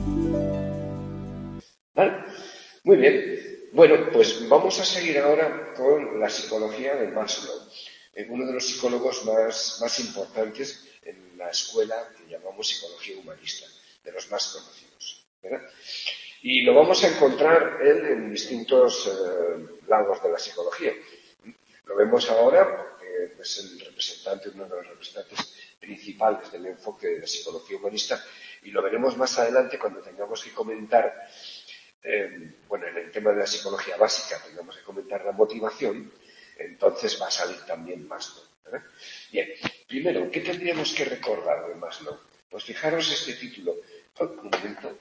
¿Vale? Muy bien. Bueno, pues vamos a seguir ahora con la psicología de Maslow, uno de los psicólogos más importantes en la escuela que llamamos psicología humanista, de los más conocidos, ¿verdad? Y lo vamos a encontrar él en distintos lados de la psicología. Lo vemos ahora porque es el representante, uno de los representantes principales del enfoque de la psicología humanista, y lo veremos más adelante cuando tengamos que comentar, bueno, en el tema de la psicología básica tengamos que comentar la motivación, entonces va a salir también Maslow, ¿verdad? Bien, primero, ¿qué tendríamos que recordar de Maslow? Pues fijaros este título. Un momento,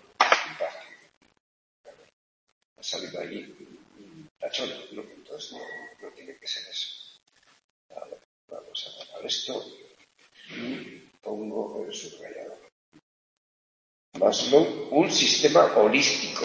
ha salido allí un tachón, ¿no? Entonces no tiene que ser eso. Vale, vamos a apagar esto y pongo el subrayador. Maslow, un sistema holístico.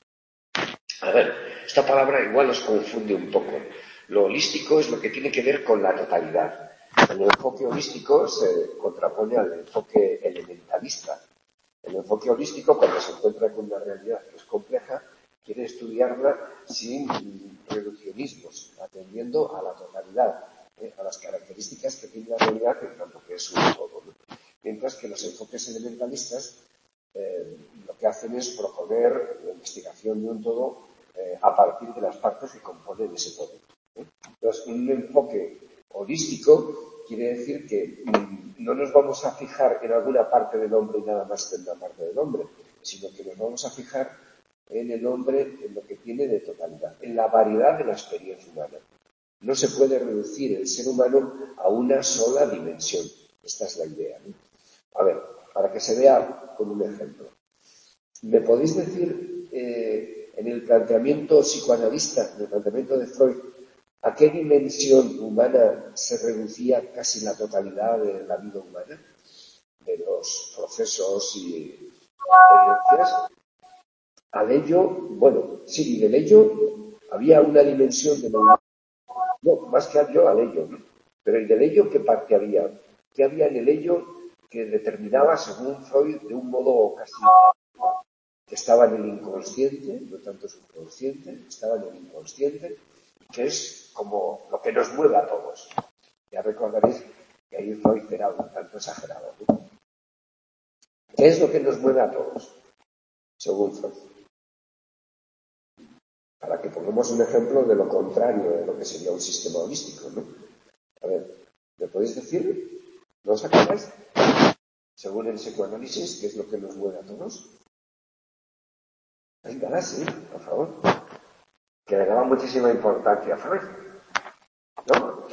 A ver, esta palabra igual os confunde un poco. Lo holístico es lo que tiene que ver con la totalidad. El enfoque holístico se contrapone al enfoque elementalista. El enfoque holístico, cuando se encuentra con una realidad que es compleja, quiere estudiarla sin reduccionismos, atendiendo a la totalidad, a las características que tiene la realidad en tanto que es un todo, ¿no? Mientras que los enfoques elementalistas lo que hacen es proponer la investigación de un todo a partir de las partes que componen ese todo. Entonces, un enfoque holístico quiere decir que no nos vamos a fijar en alguna parte del hombre y nada más que en una parte del hombre, sino que nos vamos a fijar en el hombre, en lo que tiene de totalidad, en la variedad de la experiencia humana. No se puede reducir el ser humano a una sola dimensión. Esta es la idea, ¿no? A ver, para que se vea con un ejemplo. ¿Me podéis decir, en el planteamiento psicoanalista, en el planteamiento de Freud, a qué dimensión humana se reducía casi la totalidad de la vida humana? De los procesos y experiencias. Al ello, bueno, sí, y del ello había una dimensión de la... No, más que al yo, al ello, ¿no? Pero ¿y del ello qué parte había? ¿Qué había en el ello que determinaba, según Freud, de un modo casi... que estaba en el inconsciente, no tanto subconsciente, estaba en el inconsciente, que es como lo que nos mueve a todos. Ya recordaréis que ahí Freud era un tanto exagerado, ¿no? ¿Qué es lo que nos mueve a todos, según Freud? Para que pongamos un ejemplo de lo contrario de lo que sería un sistema holístico, ¿no? A ver, ¿me podéis decir? ¿No os acordáis? Según el psicoanálisis, ¿qué es lo que nos mueve a todos? Venga, sí, por favor. Que le daba muchísima importancia a Freud, ¿no?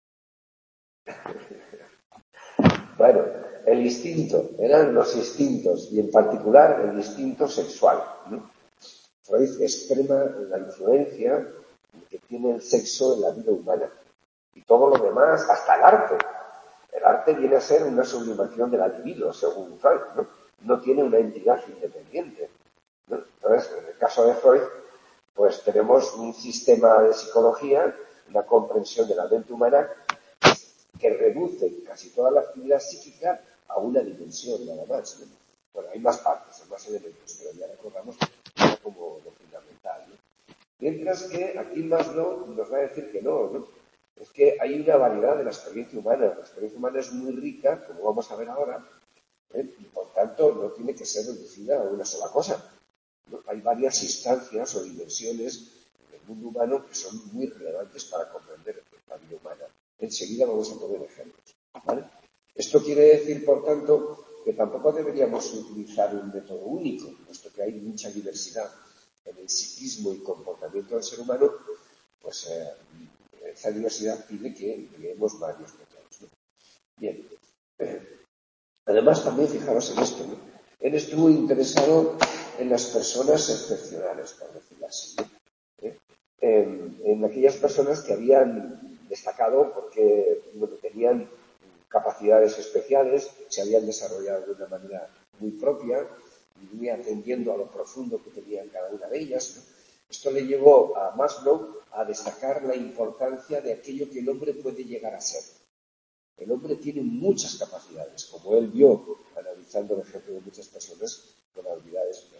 Bueno, el instinto, eran los instintos, y en particular el instinto sexual, ¿no? Freud extrema la influencia que tiene el sexo en la vida humana. Y todo lo demás, hasta el arte. El arte viene a ser una sublimación de la libido, según Freud, ¿no? No tiene una entidad independiente, ¿no? Entonces, en el caso de Freud, pues tenemos un sistema de psicología, una comprensión de la mente humana que reduce casi toda la actividad psíquica a una dimensión nada más, ¿no? Bueno, hay más partes, hay más elementos, pero ya recordamos como lo fundamental, ¿no? Mientras que aquí Maslow nos va a decir que no, ¿no? Es que hay una variedad de la experiencia humana. La experiencia humana es muy rica, como vamos a ver ahora, y por tanto no tiene que ser reducida a una sola cosa, ¿no? Hay varias instancias o dimensiones del mundo humano que son muy relevantes para comprender la vida humana. Enseguida vamos a poner ejemplos, ¿vale? Esto quiere decir, por tanto, que tampoco deberíamos utilizar un método único, puesto que hay mucha diversidad en el psiquismo y comportamiento del ser humano, pues esa diversidad pide que empleemos varios métodos, ¿no? Bien. Además, también fijaros en esto, ¿no? Él estuvo interesado en las personas excepcionales, por decirlo así, ¿no? En aquellas personas que habían destacado porque tenían capacidades especiales, se habían desarrollado de una manera muy propia, y atendiendo a lo profundo que tenían cada una de ellas, ¿no? Esto le llevó a Maslow a destacar la importancia de aquello que el hombre puede llegar a ser. El hombre tiene muchas capacidades, como él vio, analizando el ejemplo de muchas personas con habilidades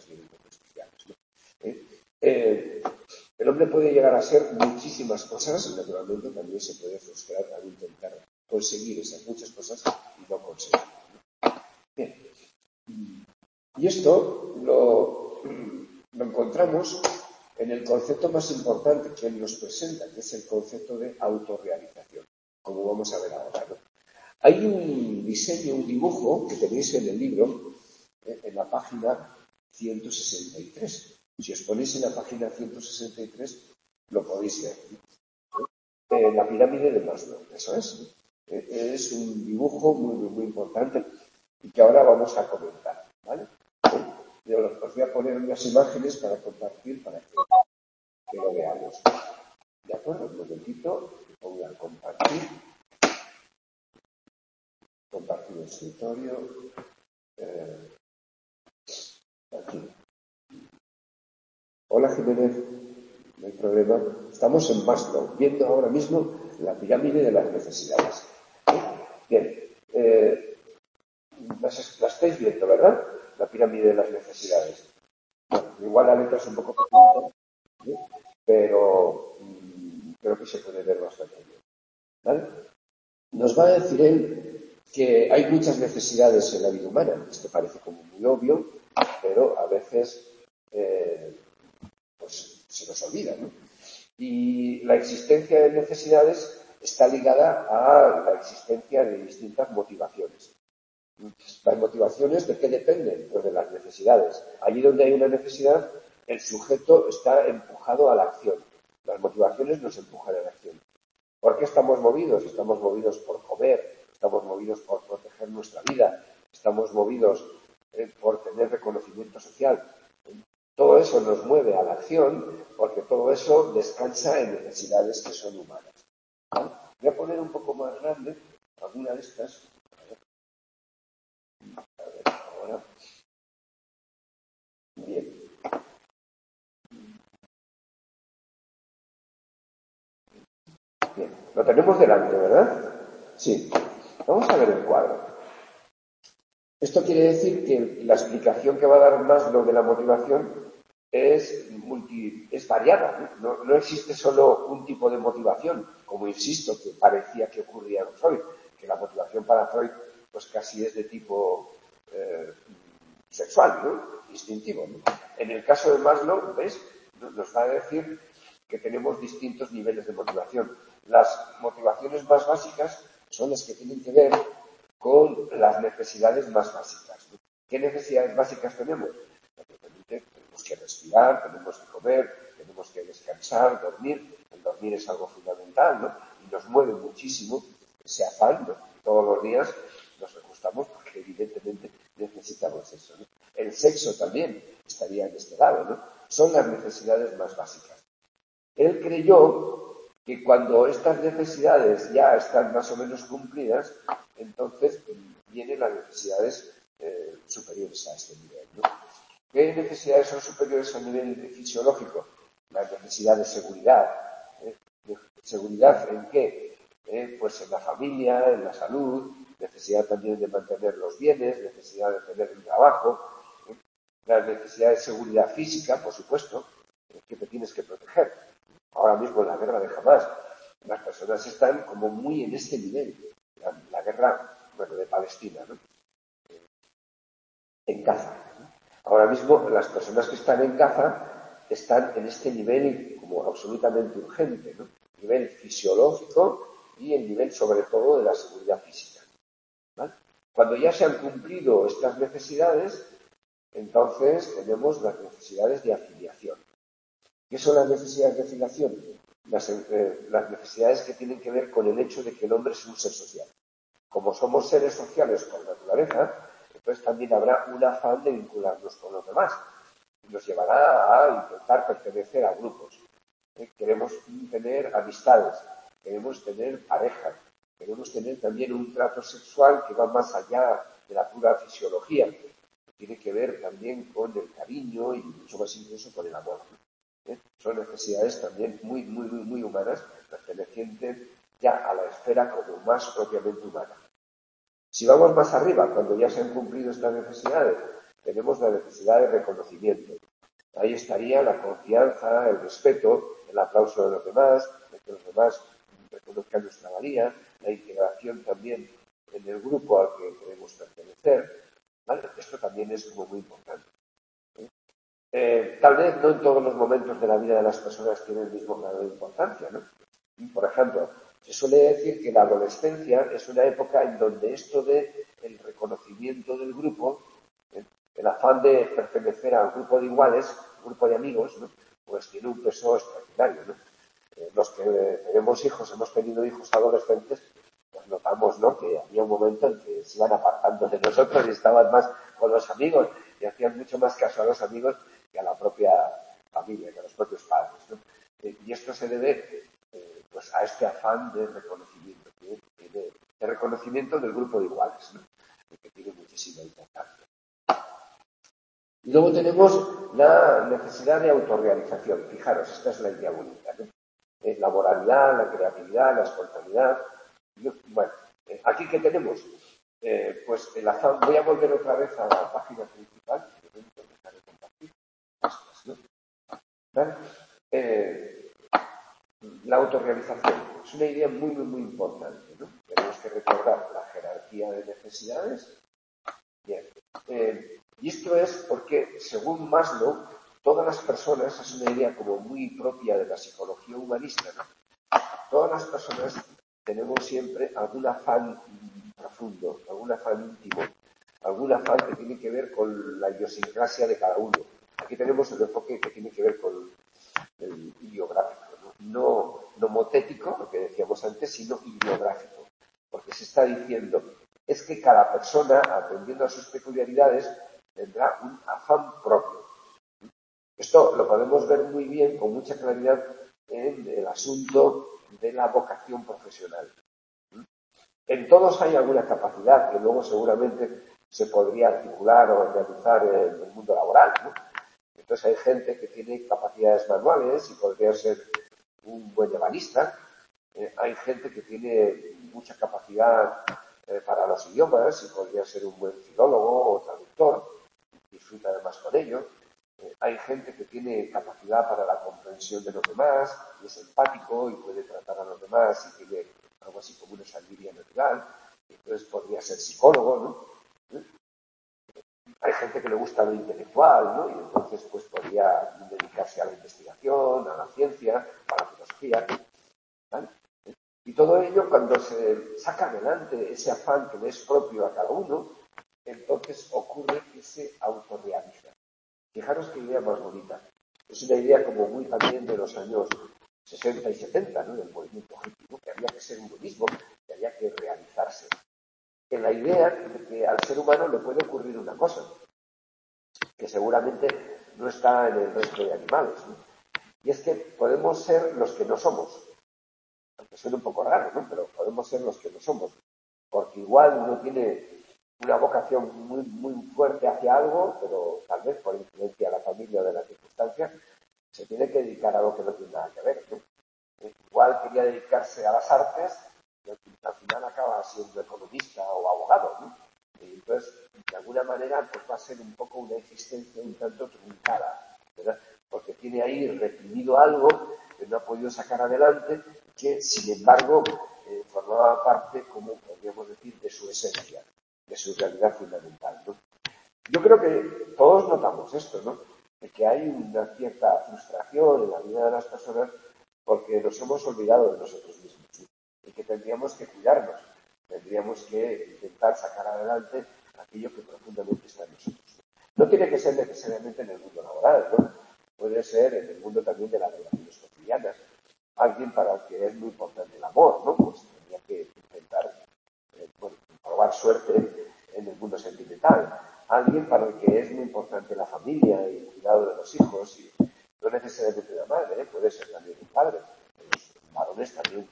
ser muchísimas cosas y naturalmente también se puede frustrar al intentar conseguir esas muchas cosas y no conseguir. Bien. Y esto lo encontramos en el concepto más importante que él nos presenta, que es el concepto de autorrealización, como vamos a ver ahora, ¿no? Hay un diseño, un dibujo que tenéis en el libro, en la página 163. Si os ponéis en la página 163, lo podéis ver. La pirámide de Maslow, eso es. Es un dibujo muy importante y que ahora vamos a comentar, ¿vale? Yo os voy a poner unas imágenes para compartir, para que lo veamos. ¿De acuerdo? Un momentito, voy a compartir el escritorio. Aquí. Hola Jiménez, no hay problema. Estamos en Maslow, viendo ahora mismo la pirámide de las necesidades. Bien, la estáis viendo, ¿verdad? La pirámide de las necesidades. Bueno, igual la letra es un poco pequeñita, ¿sí? Pero creo que se puede ver bastante bien, ¿vale? Nos va a decir él que hay muchas necesidades en la vida humana. Esto parece como muy obvio, pero a veces pues se nos olvida, ¿no? Y la existencia de necesidades está ligada a la existencia de distintas motivaciones. Las motivaciones, ¿de qué dependen? Pues de las necesidades. Allí donde hay una necesidad, el sujeto está empujado a la acción. Las motivaciones nos empujan a la acción. ¿Por qué estamos movidos? Estamos movidos por comer, estamos movidos por proteger nuestra vida, estamos movidos por tener reconocimiento social. Todo eso nos mueve a la acción porque todo eso descansa en necesidades que son humanas. ¿Vale? Voy a poner un poco más grande alguna de estas. A ver, ahora. Bien. Bien. Lo tenemos delante, ¿verdad? Sí. Vamos a ver el cuadro. Esto quiere decir que la explicación que va a dar Maslow de la motivación es variada. No existe solo un tipo de motivación, como insisto, que parecía que ocurría en Freud, que la motivación para Freud pues casi es de tipo sexual, ¿no? Instintivo, ¿no? En el caso de Maslow, ¿ves? Nos va a decir que tenemos distintos niveles de motivación. Las motivaciones más básicas son las que tienen que ver con las necesidades más básicas, ¿no? ¿Qué necesidades básicas tenemos? Tenemos que respirar, tenemos que comer, tenemos que descansar, dormir. El dormir es algo fundamental, ¿no? Y nos mueve muchísimo ese afán, ¿no? Todos los días nos acostamos porque evidentemente necesitamos eso, ¿no? El sexo también estaría en este lado, ¿no? Son las necesidades más básicas. Él creyó que cuando estas necesidades ya están más o menos cumplidas, entonces vienen las necesidades superiores a este nivel, ¿no? ¿Qué necesidades son superiores a nivel fisiológico? La necesidad de seguridad. ¿Seguridad en qué? Pues en la familia, en la salud, necesidad también de mantener los bienes, necesidad de tener un trabajo, la necesidad de seguridad física, por supuesto, que te tienes que proteger. Ahora mismo en la guerra de Hamás, las personas están como muy en este nivel. La guerra, bueno, de Palestina, ¿no? En Gaza. Ahora mismo las personas que están en Gaza están en este nivel como absolutamente urgente, ¿no? Nivel fisiológico y el nivel sobre todo de la seguridad física, ¿vale? Cuando ya se han cumplido estas necesidades, entonces tenemos las necesidades de afiliación. ¿Qué son las necesidades de afiliación? Las necesidades que tienen que ver con el hecho de que el hombre es un ser social. Como somos seres sociales por naturaleza, entonces también habrá un afán de vincularnos con los demás. Y nos llevará a intentar pertenecer a grupos. Queremos tener amistades, queremos tener pareja, queremos tener también un trato sexual que va más allá de la pura fisiología, que tiene que ver también con el cariño y mucho más incluso con el amor. Son necesidades también muy humanas, pertenecientes ya a la esfera como más propiamente humana. Si vamos más arriba, cuando ya se han cumplido estas necesidades, tenemos la necesidad de reconocimiento. Ahí estaría la confianza, el respeto, el aplauso de los demás, de que los demás reconozcan nuestra valía, la integración también en el grupo al que queremos pertenecer. ¿Vale? Esto también es como muy importante. Tal vez no en todos los momentos de la vida de las personas tiene el mismo grado de importancia, ¿no? Por ejemplo, se suele decir que la adolescencia es una época en donde esto de el reconocimiento del grupo, el afán de pertenecer a un grupo de iguales, un grupo de amigos, ¿no? Pues tiene un peso extraordinario, ¿no? Los que tenemos hijos, hemos tenido hijos adolescentes, pues notamos, ¿no?, que había un momento en que se iban apartando de nosotros y estaban más con los amigos y hacían mucho más caso a los amigos que a la propia familia, que a los propios padres, ¿no? Y esto se debe pues a este afán de reconocimiento, de reconocimiento del grupo de iguales, ¿no?, que tiene muchísima importancia. Y luego tenemos la necesidad de autorrealización. Fijaros, esta es la idea bonita, ¿no? La moralidad, la creatividad, la espontaneidad. Bueno, ¿aquí qué tenemos? Pues el afán. Voy a volver otra vez a la página principal. ¿No? ¿Vale? La autorrealización es una idea muy, muy, muy importante, ¿no? Tenemos que recordar la jerarquía de necesidades. Bien. Y esto es porque, según Maslow, todas las personas, es una idea como muy propia de la psicología humanista, ¿no? Todas las personas tenemos siempre algún afán profundo, algún afán íntimo, algún afán que tiene que ver con la idiosincrasia de cada uno. Aquí tenemos el enfoque que tiene que ver con el ideográfico, no motético, lo que decíamos antes, sino ideográfico. Porque se está diciendo, es que cada persona, atendiendo a sus peculiaridades, tendrá un afán propio. Esto lo podemos ver muy bien, con mucha claridad, en el asunto de la vocación profesional. En todos hay alguna capacidad que luego seguramente se podría articular o realizar en el mundo laboral, ¿no? Entonces hay gente que tiene capacidades manuales y podría ser un buen ebanista. Hay gente que tiene mucha capacidad para los idiomas y podría ser un buen filólogo o traductor. Disfruta además con ello. Hay gente que tiene capacidad para la comprensión de los demás y es empático y puede tratar a los demás y tiene algo así como una sabiduría natural. Entonces podría ser psicólogo, ¿no? Hay gente que le gusta lo intelectual, ¿no? Y entonces pues podría dedicarse a la investigación, a la ciencia, a la filosofía, ¿vale? Y todo ello, cuando se saca adelante ese afán que le es propio a cada uno, entonces ocurre que se autorrealiza. Fijaros qué idea más bonita. Es una idea como muy también de los años 60 y 70, ¿no?, del movimiento hippie, ¿no?, que había que ser uno mismo, que había que realizarse. En la idea de que al ser humano le puede ocurrir una cosa, que seguramente no está en el resto de animales, ¿no? Y es que podemos ser los que no somos. Aunque suene un poco raro, ¿no?, pero podemos ser los que no somos. Porque igual uno tiene una vocación muy, muy fuerte hacia algo, pero tal vez por influencia de la familia o de las circunstancias, se tiene que dedicar a algo que no tiene nada que ver, ¿no? Igual quería dedicarse a las artes y al final acaba siendo economista o abogado, ¿no? Y entonces, de alguna manera, pues va a ser un poco una existencia un tanto truncada, ¿verdad? Porque tiene ahí reprimido algo que no ha podido sacar adelante, que, sin embargo, formaba parte, como podríamos decir, de su esencia, de su realidad fundamental, ¿no? Yo creo que todos notamos esto, ¿no?, de que hay una cierta frustración en la vida de las personas porque nos hemos olvidado de nosotros mismos, ¿sí? Y que tendríamos que cuidarnos, tendríamos que intentar sacar adelante aquello que profundamente está en nosotros. No tiene que ser necesariamente en el mundo laboral, ¿no? Puede ser en el mundo también de las relaciones cotidianas. Alguien para el que es muy importante el amor, ¿no? Pues tendría que intentar probar suerte en el mundo sentimental. Alguien para el que es muy importante la familia y el cuidado de los hijos, y no necesariamente la madre, puede ser también un padre. Los varones también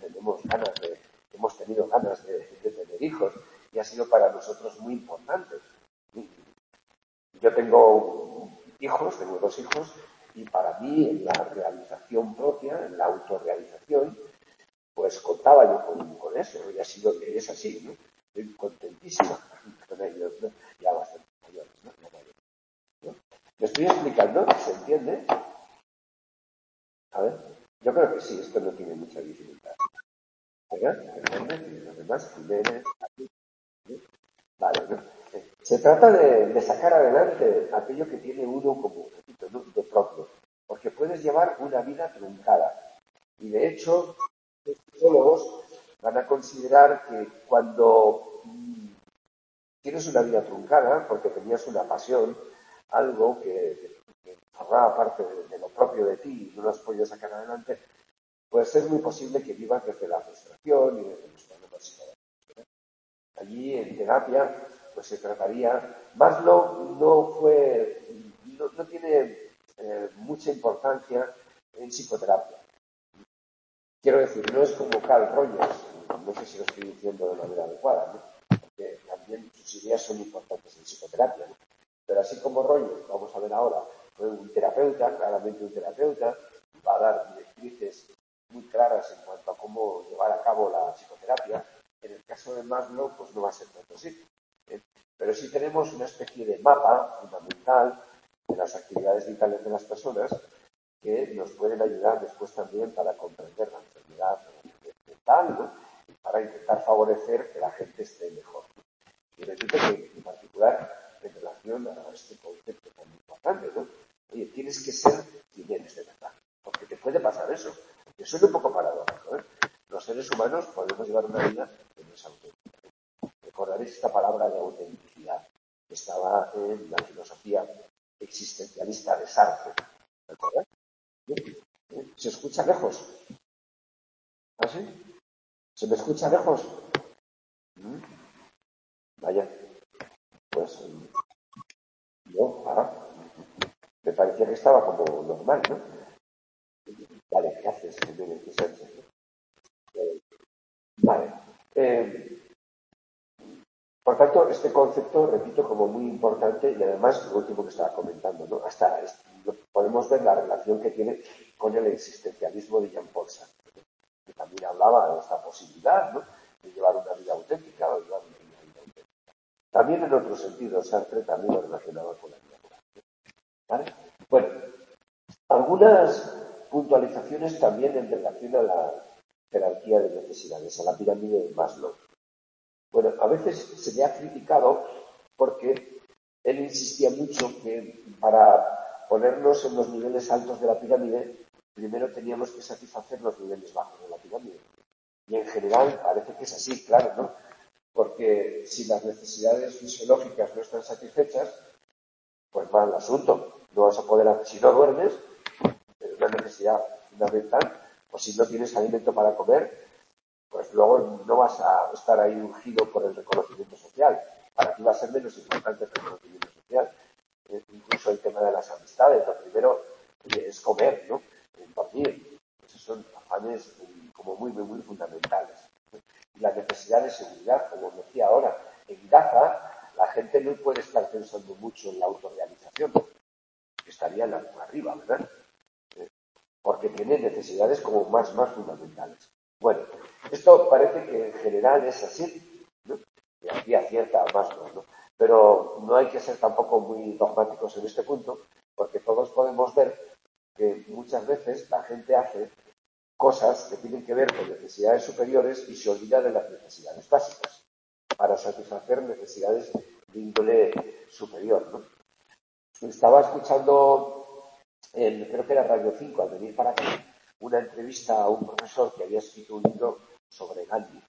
hemos tenido ganas de tener hijos y ha sido para nosotros muy importante. Yo tengo hijos, tengo 2 hijos, y para mí en la realización propia, en la autorrealización, pues contaba yo con eso, y ha sido, es así, ¿no? Estoy contentísima con ellos, ¿no? Ya bastante mayores, ¿no? estoy explicando? ¿Se entiende? A ver, yo creo que sí, esto no tiene mucha dificultad. ¿Verdad? Fernández y los demás, Jiménez, aquí, ¿sí? Vale, ¿no? Se trata de sacar adelante aquello que tiene uno como, repito, ¿no?, de propio, porque puedes llevar una vida truncada. Y de hecho, los psicólogos van a considerar que cuando tienes una vida truncada, porque tenías una pasión, algo que formaba parte de lo propio de ti y no lo has podido sacar adelante, pues es muy posible que vivas desde la frustración y desde los problemas psicológicos. Allí en terapia, pues se trataría. Maslow no tiene mucha importancia en psicoterapia. Quiero decir, no es como Carl Rogers, no sé si lo estoy diciendo de manera adecuada, ¿no? Porque también sus ideas son importantes en psicoterapia, ¿no? Pero así como Rogers, vamos a ver ahora, fue un terapeuta, claramente un terapeuta, va a dar directrices muy claras en cuanto a cómo llevar a cabo la psicoterapia. En el caso de Maslow, pues no va a ser tanto así, ¿eh? Pero sí tenemos una especie de mapa fundamental de las actividades vitales de las personas que nos pueden ayudar después también para comprender la enfermedad mental, ¿no?, para intentar favorecer que la gente esté mejor. Y repito que, en particular, en relación a este concepto tan importante, ¿no? Oye, tienes que ser quien eres de verdad, porque te puede pasar eso. Que suena un poco paradójico, ¿eh? Los seres humanos podemos llevar una vida que no es auténtica. Recordaréis esta palabra de autenticidad que estaba en la filosofía existencialista de Sartre. ¿Recordáis? ¿Se escucha lejos? ¿Ah, sí? ¿Se me escucha lejos? Vaya, pues me parecía que estaba como normal, ¿no? Vale, gracias, Jiménez y Sánchez. Vale. Por tanto, este concepto, repito, como muy importante y además lo último que estaba comentando, ¿no? Hasta podemos ver la relación que tiene con el existencialismo de Jean-Paul Sartre, ¿no?, que también hablaba de esta posibilidad, ¿no?, de llevar una vida auténtica o llevar una vida auténtica. También en otro sentido, Sartre también lo relacionaba con la vida moral, ¿vale? Bueno, algunas puntualizaciones también en relación a la jerarquía de necesidades, a la pirámide de Maslow. Bueno, a veces se le ha criticado porque él insistía mucho que para ponernos en los niveles altos de la pirámide, primero teníamos que satisfacer los niveles bajos de la pirámide. Y en general parece que es así, claro, ¿no? Porque si las necesidades fisiológicas no están satisfechas, pues mal asunto. No vas a poder, si no duermes, es una necesidad fundamental, o si no tienes alimento para comer, pues luego no vas a estar ahí ungido por el reconocimiento social. Para ti va a ser menos importante el reconocimiento social. Incluso el tema de las amistades. Lo primero es comer, ¿no? Dormir. Esos son afanes como muy fundamentales. Y la necesidad de seguridad, como decía ahora, en Gaza la gente no puede estar pensando mucho en la autorrealización, que estaría arriba, ¿verdad? Porque tiene necesidades como más fundamentales. Bueno, esto parece que en general es así, ¿no? Y aquí acierta más, ¿no? Pero no hay que ser tampoco muy dogmáticos en este punto, porque todos podemos ver que muchas veces la gente hace cosas que tienen que ver con necesidades superiores y se olvida de las necesidades básicas para satisfacer necesidades de índole superior, ¿no? Estaba escuchando, creo que era Radio 5, al venir para aquí, una entrevista a un profesor que había escrito un libro sobre Gandhi.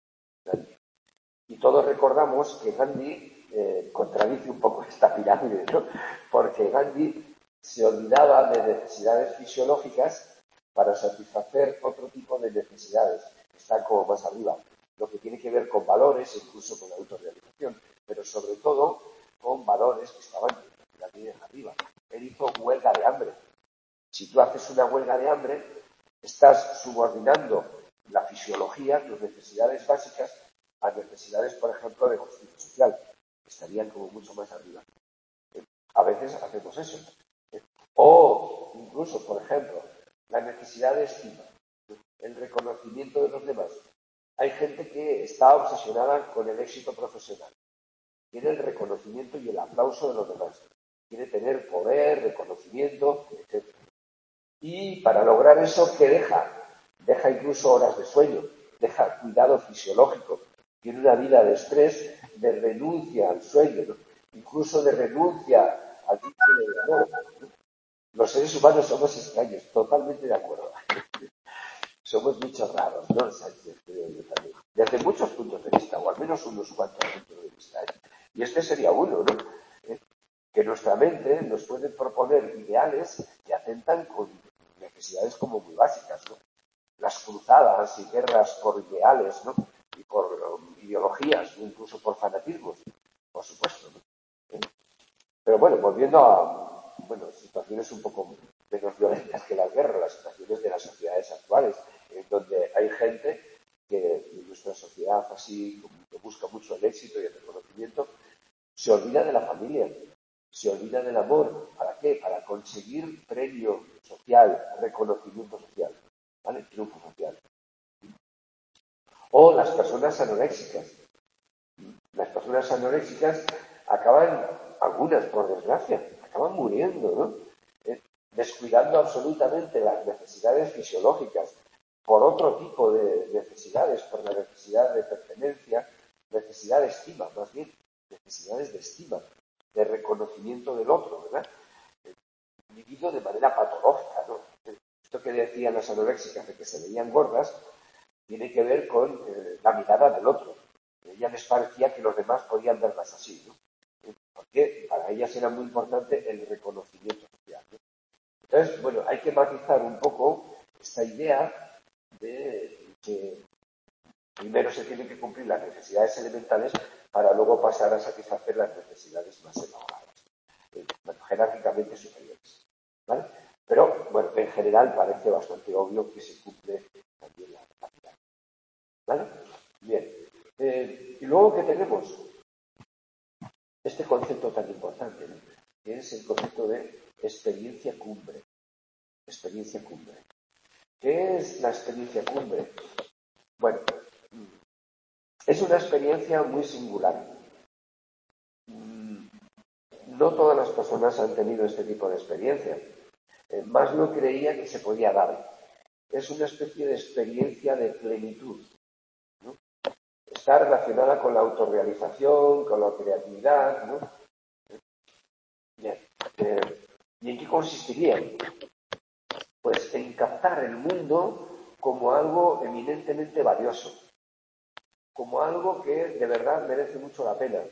Y todos recordamos que Gandhi contradice un poco esta pirámide, ¿no? Porque Gandhi se olvidaba de necesidades fisiológicas para satisfacer otro tipo de necesidades que están como más arriba, lo que tiene que ver con valores, incluso con la autorrealización, pero sobre todo con valores que estaban en la pirámide arriba. Él hizo huelga de hambre. Si tú haces una huelga de hambre, estás subordinando la fisiología, tus necesidades básicas, a necesidades, por ejemplo, de justicia social, que estarían como mucho más arriba. A veces hacemos eso. O incluso, por ejemplo, la necesidad de estima, el reconocimiento de los demás. Hay gente que está obsesionada con el éxito profesional. Quiere el reconocimiento y el aplauso de los demás. Quiere tener poder, reconocimiento, etc. Y para lograr eso, ¿qué deja? Deja incluso horas de sueño, deja cuidado fisiológico, tiene una vida de estrés, de renuncia al sueño, ¿no? Incluso de renuncia al vínculo de amor, ¿no? Los seres humanos somos extraños, totalmente de acuerdo. Somos bichos raros, ¿no? Sánchez, creo yo también. Desde muchos puntos de vista, o al menos unos cuantos puntos de vista, ¿eh? Y este sería uno, ¿no? Que nuestra mente nos puede proponer ideales que atentan con necesidades como muy básicas, ¿no? Las cruzadas y guerras por ideales, ¿no? Y por ideologías, incluso por fanatismos, por supuesto, ¿no? Pero bueno, volviendo a situaciones un poco menos violentas que las guerras, las situaciones de las sociedades actuales, en donde hay gente que en nuestra sociedad así que busca mucho el éxito y el reconocimiento, se olvida de la familia, se olvida del amor. ¿Para qué? Para conseguir premio social, reconocimiento social, ¿vale? Triunfo social. O las personas anoréxicas. Las personas anoréxicas acaban, algunas por desgracia, acaban muriendo, ¿no? Descuidando absolutamente las necesidades fisiológicas por otro tipo de necesidades, por la necesidad de pertenencia, necesidad de estima, más bien, necesidades de estima, de reconocimiento del otro, ¿verdad? Vivido de manera patológica, ¿no? Esto que decían las anoréxicas de que se veían gordas tiene que ver con la mirada del otro. A ella les parecía que los demás podían verlas así, ¿no? Porque para ellas era muy importante el reconocimiento social, ¿no? Entonces, bueno, hay que matizar un poco esta idea de que primero se tienen que cumplir las necesidades elementales para luego pasar a satisfacer las necesidades más elaboradas, jerárquicamente superiores, ¿vale? Pero, bueno, en general parece bastante obvio que se cumple también la capacidad, ¿vale? Bien. Y luego, ¿qué tenemos? Este concepto tan importante, ¿no? Que es el concepto de experiencia cumbre. Experiencia cumbre. ¿Qué es la experiencia cumbre? Bueno, es una experiencia muy singular. No todas las personas han tenido este tipo de experiencia. Maslow creía que se podía dar. Es una especie de experiencia de plenitud, ¿no? Está relacionada con la autorrealización, con la creatividad, ¿no? Bien. ¿Y en qué consistiría? Pues en captar el mundo como algo eminentemente valioso, como algo que de verdad merece mucho la pena.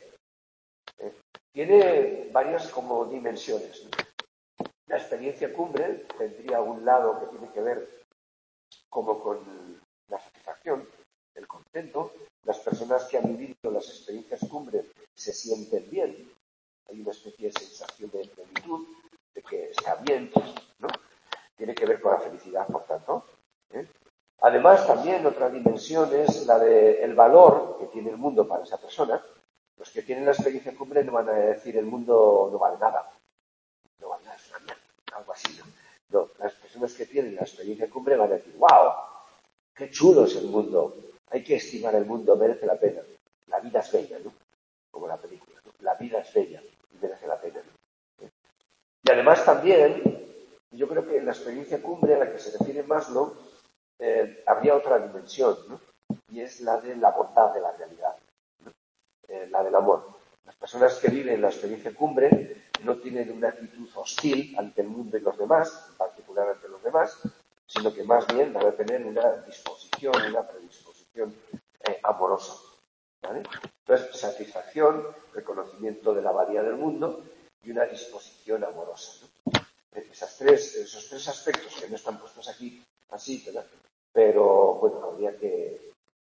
Tiene varias como dimensiones, ¿no? La experiencia cumbre tendría un lado que tiene que ver como con la satisfacción, el contento. Las personas que han vivido las experiencias cumbre se sienten bien. Hay una especie de sensación de plenitud, de que está bien, ¿no? Tiene que ver con la felicidad, por tanto, ¿eh? Además, también otra dimensión es la del valor que tiene el mundo para esa persona. Los que tienen la experiencia cumbre no van a decir el mundo no vale nada. No vale nada, es una mierda, algo así, ¿no? No, las personas que tienen la experiencia cumbre van a decir, ¡wow! ¡Qué chulo es el mundo! Hay que estimar el mundo, merece la pena. La vida es bella, ¿no? Como la película, ¿no? La vida es bella y merece la pena, ¿no? Y además también, yo creo que en la experiencia cumbre a la que se refiere Maslow, habría otra dimensión, ¿no? Y es la de la bondad de la realidad, ¿no? La del amor. Las personas que viven la experiencia cumbre no tienen una actitud hostil ante el mundo y los demás, en particular ante los demás, sino que más bien van a tener una disposición, una predisposición amorosa, ¿vale? Entonces, satisfacción, reconocimiento de la valía del mundo y una disposición amorosa, ¿no? Esos tres aspectos que no están puestos aquí así, ¿verdad? Pero, bueno, habría que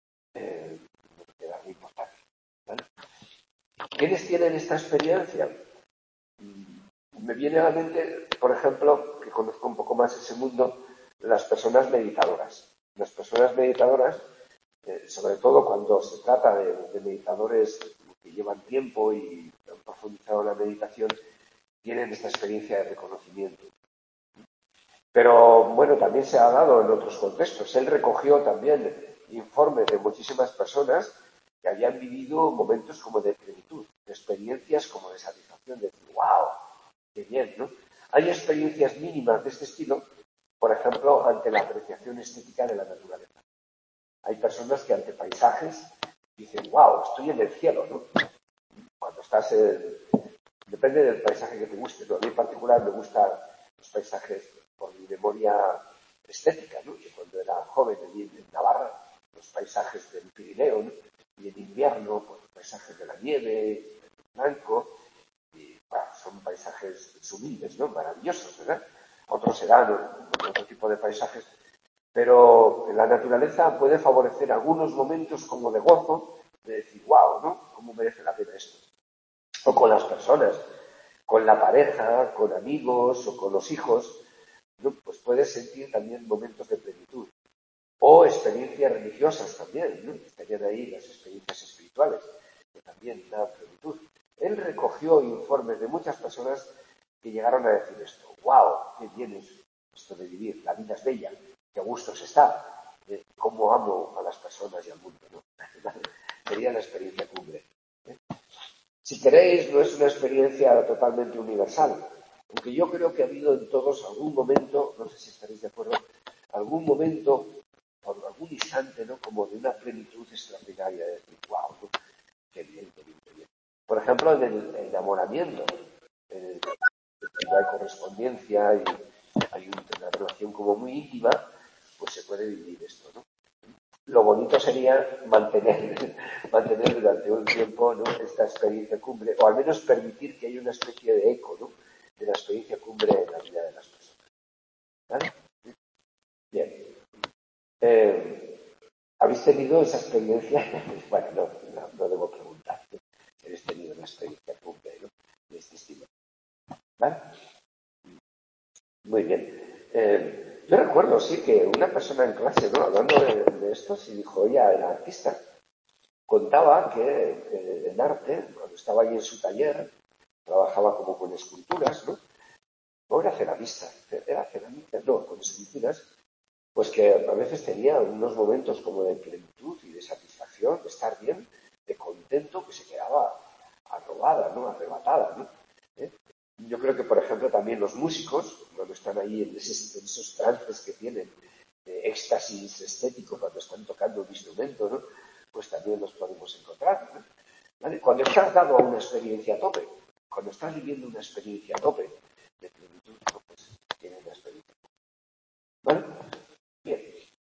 darle importancia, ¿vale? ¿Quiénes tienen esta experiencia? Me viene a la mente, por ejemplo, que conozco un poco más ese mundo, las personas meditadoras. Las personas meditadoras, sobre todo cuando se trata de meditadores que llevan tiempo y han profundizado en la meditación, tienen esta experiencia de reconocimiento. Pero, bueno, también se ha dado en otros contextos. Él recogió también informes de muchísimas personas que habían vivido momentos como de plenitud, de experiencias como de satisfacción, de decir, wow, Qué bien, ¿no? Hay experiencias mínimas de este estilo, por ejemplo, ante la apreciación estética de la naturaleza. Hay personas que ante paisajes dicen, wow, estoy en el cielo, ¿no? Cuando estás depende del paisaje que te guste, ¿no? A mí en particular me gustan los paisajes por mi memoria estética, ¿no? Que cuando era joven allí en Navarra, los paisajes del Pirineo, ¿no? Y en invierno, pues los paisajes de la nieve, el blanco, y bueno, son paisajes sublimes, ¿no? Maravillosos, ¿verdad? Otros serán otro tipo de paisajes, pero la naturaleza puede favorecer algunos momentos como de gozo, de decir, wow, ¿no? ¿Cómo merece la pena esto? O con las personas, con la pareja, con amigos o con los hijos, ¿no? Pues puedes sentir también momentos de plenitud. O experiencias religiosas también, ¿no? Estarían ahí las experiencias espirituales, que también dan plenitud. Él recogió informes de muchas personas que llegaron a decir esto. ¡Wow! ¡Qué bien es esto de vivir! La vida es bella, qué a gusto se está. ¿Cómo amo a las personas y al mundo? ¿No? Sería la experiencia cumbre. Si queréis, no es una experiencia totalmente universal, aunque yo creo que ha habido en todos algún momento, no sé si estaréis de acuerdo, algún momento, por algún instante, ¿no? Como de una plenitud extraordinaria, de decir, wow, ¿no? Qué bien, qué bien, qué bien. Por ejemplo, en el enamoramiento, cuando hay correspondencia y hay una relación como muy íntima, pues se puede vivir esto, ¿no? Lo bonito sería mantener durante un tiempo, ¿no? Esta experiencia cumbre, o al menos permitir que haya una especie de eco, ¿no? De la experiencia cumbre en la vida de las personas. ¿Vale? Bien. ¿Habéis tenido esa experiencia? Bueno, no debo preguntar. Si habéis tenido una experiencia cumbre, ¿no? De este estilo. ¿Vale? Muy bien. Yo recuerdo, sí, que una persona en clase, ¿no? Hablando de esto, se dijo, ella era artista. Contaba que en arte, cuando estaba allí en su taller, trabajaba como con esculturas, ¿no? No era ceramista, era ceramista, no, con esculturas, pues que a veces tenía unos momentos como de plenitud y de satisfacción, de estar bien, de contento, que se quedaba arrobada, ¿no? Arrebatada, ¿no? Yo creo que, por ejemplo, también los músicos, cuando están ahí en esos trances que tienen, de éxtasis estético, cuando están tocando un instrumento, ¿no? Pues también los podemos encontrar, ¿no? ¿Vale? Cuando estás dado a una experiencia a tope, cuando estás viviendo una experiencia a tope de plenitud, pues tienes una experiencia. ¿Vale? Bien.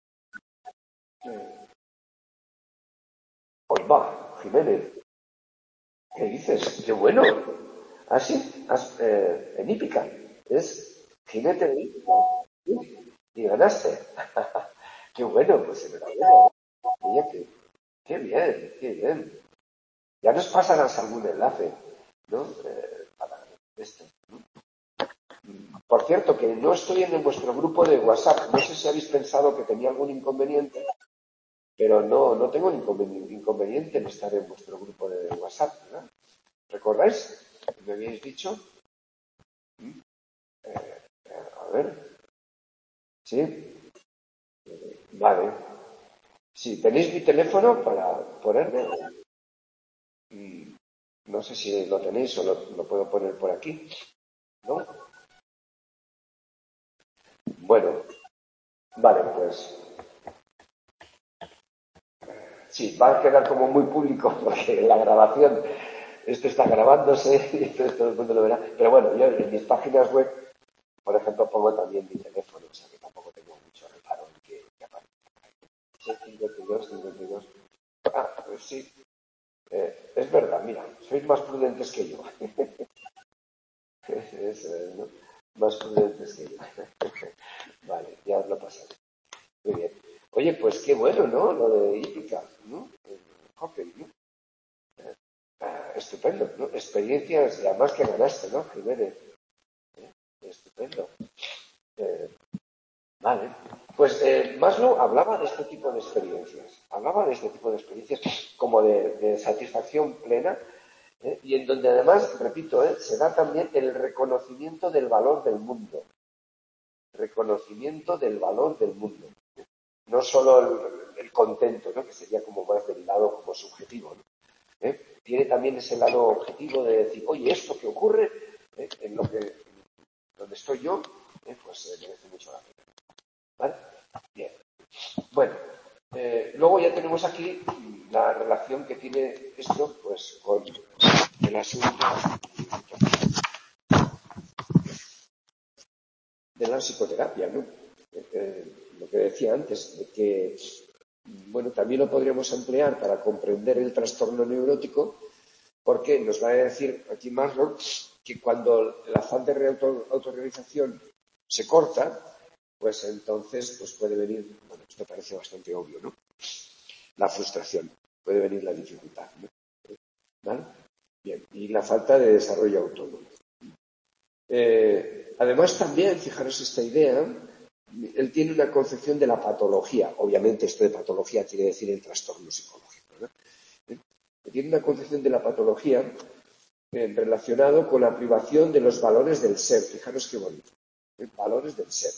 Pues va, Jiménez, ¿qué dices? ¡Qué bueno! ¿Ah, sí? En hípica. Es jinete de hípica. Y ganaste. ¡Qué bueno! Pues enhorabuena. Oye, qué bien, qué bien. Ya nos pasarás algún enlace, ¿no? Para esto, ¿no? Por cierto, que no estoy en vuestro grupo de WhatsApp. No sé si habéis pensado que tenía algún inconveniente, pero no tengo inconveniente en estar en vuestro grupo de WhatsApp, ¿verdad? ¿Recordáis? ¿Me habíais dicho? A ver. ¿Sí? Vale. Sí, ¿tenéis mi teléfono para ponerme? No sé si lo tenéis o lo puedo poner por aquí, ¿no? Bueno, vale, pues sí, va a quedar como muy público porque la grabación, esto está grabándose y entonces todo el mundo lo verá. Pero bueno, yo en mis páginas web, por ejemplo, pongo también mi teléfono, o sea que tampoco tengo mucho reparo en que aparezca. Sí, 52. Ah, pues sí, es verdad, mira, sois más prudentes que yo. ¿No? Más prudentes que yo. Vale, ya os lo pasaré. Muy bien. Oye, pues qué bueno, ¿no? Lo de hípica, ¿no? El hockey, ¿no? Estupendo, ¿no? Experiencias, y además que ganaste, ¿no, Jiménez? Estupendo. Eh, vale. Pues Maslow hablaba de este tipo de experiencias. Hablaba de este tipo de experiencias como de satisfacción plena, y en donde además, repito, se da también el reconocimiento del valor del mundo. Reconocimiento del valor del mundo. No solo el contento, ¿no? Que sería como más del lado como subjetivo, ¿no? Tiene también ese lado objetivo de decir, oye, esto que ocurre, en lo que soy yo, pues merece mucho la pena. ¿Vale? Bien. Bueno, luego ya tenemos aquí la relación que tiene esto pues con el asunto de la psicoterapia, ¿no? Lo que decía antes, de que bueno, también lo podríamos emplear para comprender el trastorno neurótico, porque nos va a decir aquí Maslow que cuando el afán de autorrealización se corta, pues entonces pues puede venir, bueno, esto parece bastante obvio, ¿no? La frustración, puede venir la dificultad, ¿no? ¿Vale? Bien, y la falta de desarrollo autónomo. Además también, fijaros esta idea, él tiene una concepción de la patología. Obviamente esto de patología quiere decir el trastorno psicológico, ¿no? Tiene una concepción de la patología relacionado con la privación de los valores del ser. Fijaros qué bonito. Valores del ser.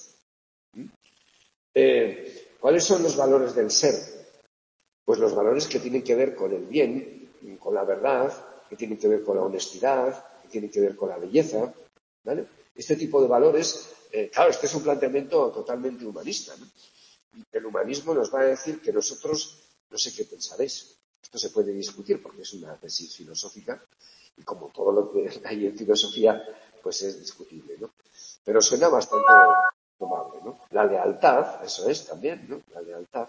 ¿Cuáles son los valores del ser? Pues los valores que tienen que ver con el bien, con la verdad, que tienen que ver con la honestidad, que tienen que ver con la belleza, ¿vale? Este tipo de valores, claro, este es un planteamiento totalmente humanista, ¿no? Y el humanismo nos va a decir que nosotros, no sé qué pensaréis, esto se puede discutir porque es una tesis filosófica y como todo lo que hay en filosofía, pues es discutible, ¿no? Pero suena bastante probable, ¿no? La lealtad, eso es también, ¿no? La lealtad.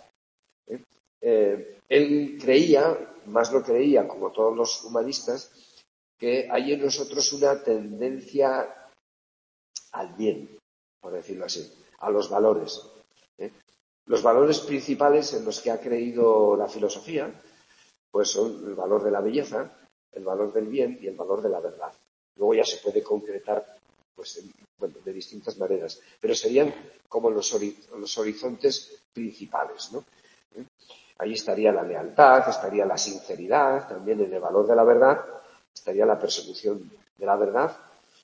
Él creía, más lo creía, como todos los humanistas, que hay en nosotros una tendencia al bien, por decirlo así, a los valores. Los valores principales en los que ha creído la filosofía, pues son el valor de la belleza, el valor del bien y el valor de la verdad. Luego ya se puede concretar pues, de distintas maneras, pero serían como los horizontes principales, ¿no? Ahí estaría la lealtad, estaría la sinceridad, también en el valor de la verdad, estaría la persecución de la verdad,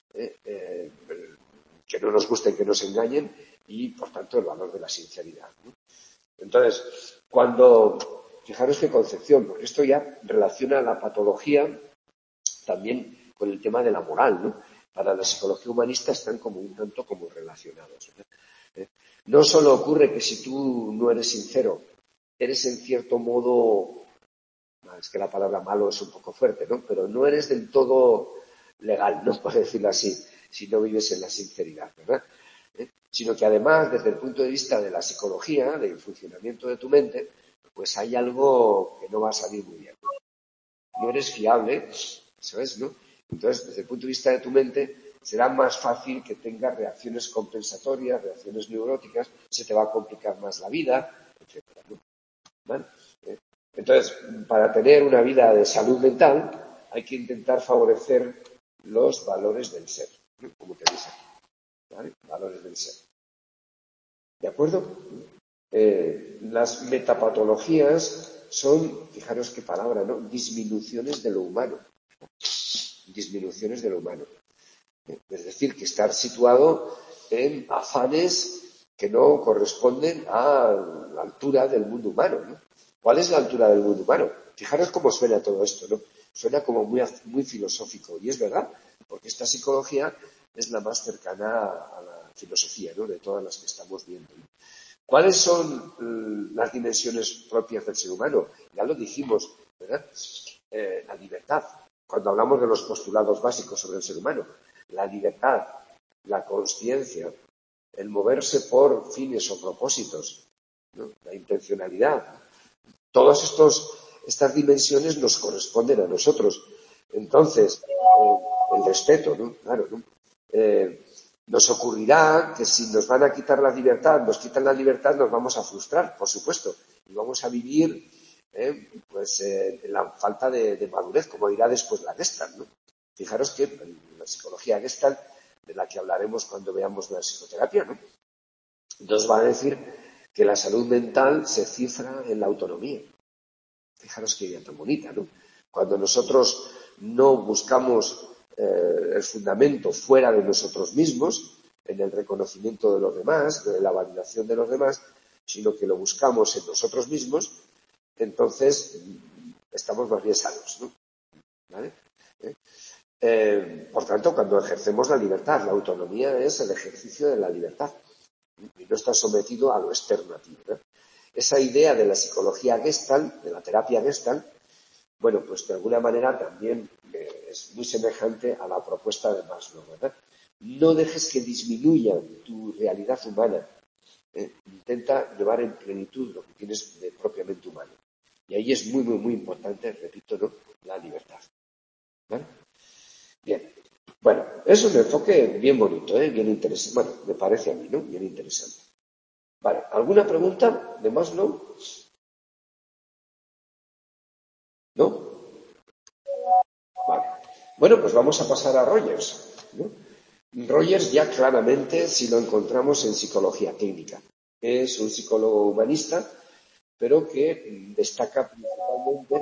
que no nos guste que nos engañen y, por tanto, el valor de la sinceridad, ¿no? Entonces, fijaros qué concepción, porque esto ya relaciona la patología también con el tema de la moral, ¿no? Para la psicología humanista están como un tanto como relacionados, ¿no? No solo ocurre que si tú no eres sincero, eres en cierto modo, es que la palabra malo es un poco fuerte, ¿no? Pero no eres del todo legal, ¿no? Por decirlo así, si no vives en la sinceridad, ¿verdad? Sino que además, desde el punto de vista de la psicología, del funcionamiento de tu mente, pues hay algo que no va a salir muy bien. No eres fiable, ¿sabes? ¿No? Entonces, desde el punto de vista de tu mente, será más fácil que tengas reacciones compensatorias, reacciones neuróticas, se te va a complicar más la vida, etcétera, ¿no? ¿Vale? Entonces, para tener una vida de salud mental, hay que intentar favorecer los valores del ser, ¿no? Como tenéis aquí, ¿vale? Valores del ser. ¿De acuerdo? Las metapatologías son, fijaros qué palabra, ¿no? Disminuciones de lo humano. Disminuciones de lo humano. Es decir, que estar situado en afanes que no corresponden a la altura del mundo humano, ¿no? ¿Cuál es la altura del mundo humano? Fijaros cómo suena todo esto, ¿no? Suena como muy filosófico, y es verdad, porque esta psicología es la más cercana a la filosofía, ¿no? De todas las que estamos viendo, ¿no? ¿Cuáles son las dimensiones propias del ser humano? Ya lo dijimos, ¿verdad? La libertad. Cuando hablamos de los postulados básicos sobre el ser humano, la libertad, la consciencia, el moverse por fines o propósitos, ¿no? La intencionalidad. Todas estas dimensiones nos corresponden a nosotros. Entonces, el respeto, ¿no? Claro, ¿no? Nos ocurrirá que si nos van a quitar la libertad, nos quitan la libertad, nos vamos a frustrar, por supuesto, y vamos a vivir en la falta de madurez, como dirá después la Gestalt, ¿no? Fijaros que la psicología Gestalt, de la que hablaremos cuando veamos la psicoterapia, ¿no? Nos va a decir que la salud mental se cifra en la autonomía. Fijaros qué idea tan bonita, ¿no? Cuando nosotros no buscamos el fundamento fuera de nosotros mismos, en el reconocimiento de los demás, de la validación de los demás, sino que lo buscamos en nosotros mismos, entonces estamos más bien sanos, ¿no? ¿Vale? Por tanto, cuando ejercemos la libertad, la autonomía es el ejercicio de la libertad y no está sometido a lo externo a ti, ¿verdad? Esa idea de la psicología Gestalt, de la terapia Gestalt, bueno, pues de alguna manera también es muy semejante a la propuesta de Maslow, ¿verdad? No dejes que disminuya tu realidad humana. Intenta llevar en plenitud lo que tienes de propiamente humano. Y ahí es muy, muy, muy importante, repito, ¿no?, la libertad. ¿Vale? Bien. Bueno, es un enfoque bien bonito, bien interesante. Bueno, me parece a mí, ¿no? Bien interesante. Vale, ¿alguna pregunta de Maslow? ¿No? Vale. Bueno, pues vamos a pasar a Rogers, ¿no? Rogers ya claramente si lo encontramos en psicología clínica. Es un psicólogo humanista, pero que destaca principalmente,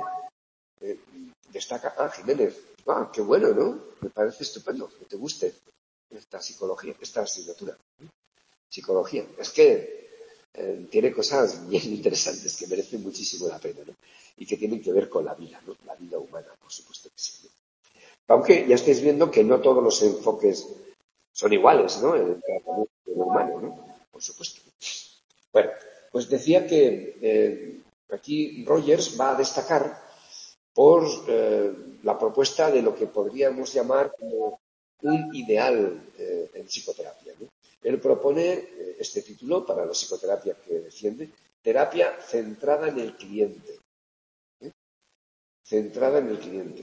Jiménez, qué bueno, ¿no? Me parece estupendo que te guste esta psicología, esta asignatura. Psicología. Es que tiene cosas bien interesantes que merecen muchísimo la pena, ¿no? Y que tienen que ver con la vida, ¿no? La vida humana, por supuesto que sí. Aunque ya estáis viendo que no todos los enfoques son iguales, ¿no? En el tratamiento humano, ¿no? Por supuesto. Bueno, pues decía que aquí Rogers va a destacar por la propuesta de lo que podríamos llamar como un ideal en psicoterapia, ¿no? Él propone este título para la psicoterapia que defiende, terapia centrada en el cliente. Centrada en el cliente.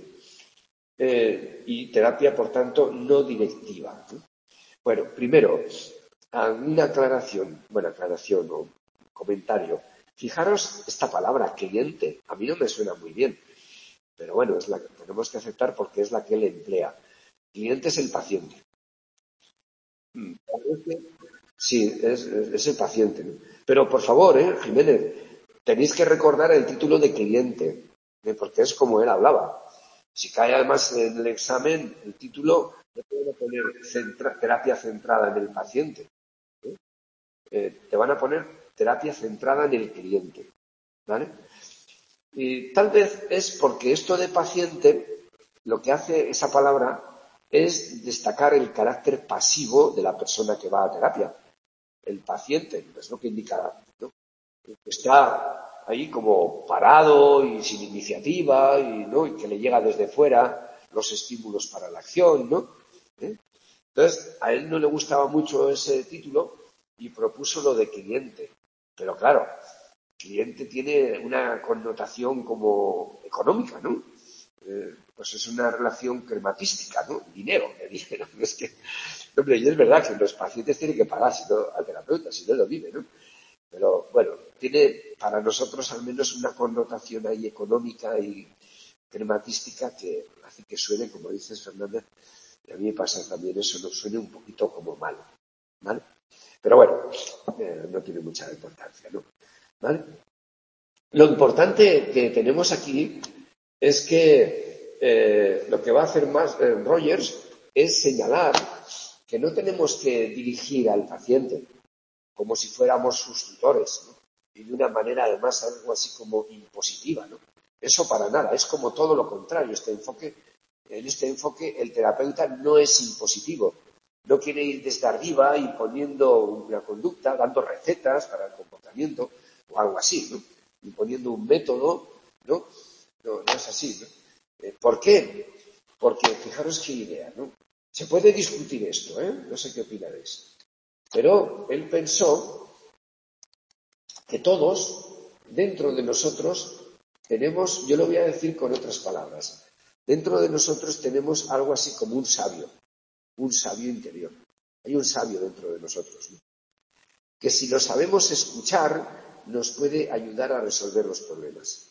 Y terapia, por tanto, no directiva, ¿no? Bueno, primero, una aclaración o comentario. Fijaros esta palabra, cliente. A mí no me suena muy bien, pero bueno, es la que tenemos que aceptar porque es la que él emplea. Cliente es el paciente. Sí, es el paciente, ¿no? Pero por favor, Jiménez, tenéis que recordar el título de cliente, porque es como él hablaba. Si cae además en el examen, el título le pueden poner terapia centrada en el paciente. Te van a poner terapia centrada en el cliente, ¿vale? Y tal vez es porque esto de paciente, lo que hace esa palabra es destacar el carácter pasivo de la persona que va a terapia. El paciente, es lo que indica, ¿no? Está ahí como parado y sin iniciativa ¿no? Y que le llega desde fuera los estímulos para la acción, ¿no? Entonces, a él no le gustaba mucho ese título y propuso lo de cliente. Pero claro, cliente tiene una connotación como económica, ¿no? Pues es una relación crematística, ¿no? Dinero, me dijeron. Es que, hombre, y es verdad que los pacientes tienen que pagar al terapeuta, si no lo vive, ¿no? Pero bueno, tiene para nosotros al menos una connotación ahí económica y crematística que hace que suene, como dices, Fernández, y a mí me pasa también eso, no suene un poquito como mal, ¿vale? Pero bueno, no tiene mucha importancia, ¿no? ¿Vale? Lo importante que tenemos aquí es que lo que va a hacer más Rogers es señalar que no tenemos que dirigir al paciente como si fuéramos sus tutores, ¿no? Y de una manera además algo así como impositiva, ¿no? Eso para nada, es como todo lo contrario. En este enfoque el terapeuta no es impositivo, no quiere ir desde arriba imponiendo una conducta, dando recetas para el comportamiento o algo así, ¿no? Imponiendo un método, ¿no? No es así, ¿no? ¿Por qué? Porque fijaros qué idea, ¿no? Se puede discutir esto, no sé qué opinaréis, pero él pensó que todos, dentro de nosotros, tenemos, yo lo voy a decir con otras palabras, dentro de nosotros tenemos algo así como un sabio interior. Hay un sabio dentro de nosotros, ¿no? Que si lo sabemos escuchar, nos puede ayudar a resolver los problemas.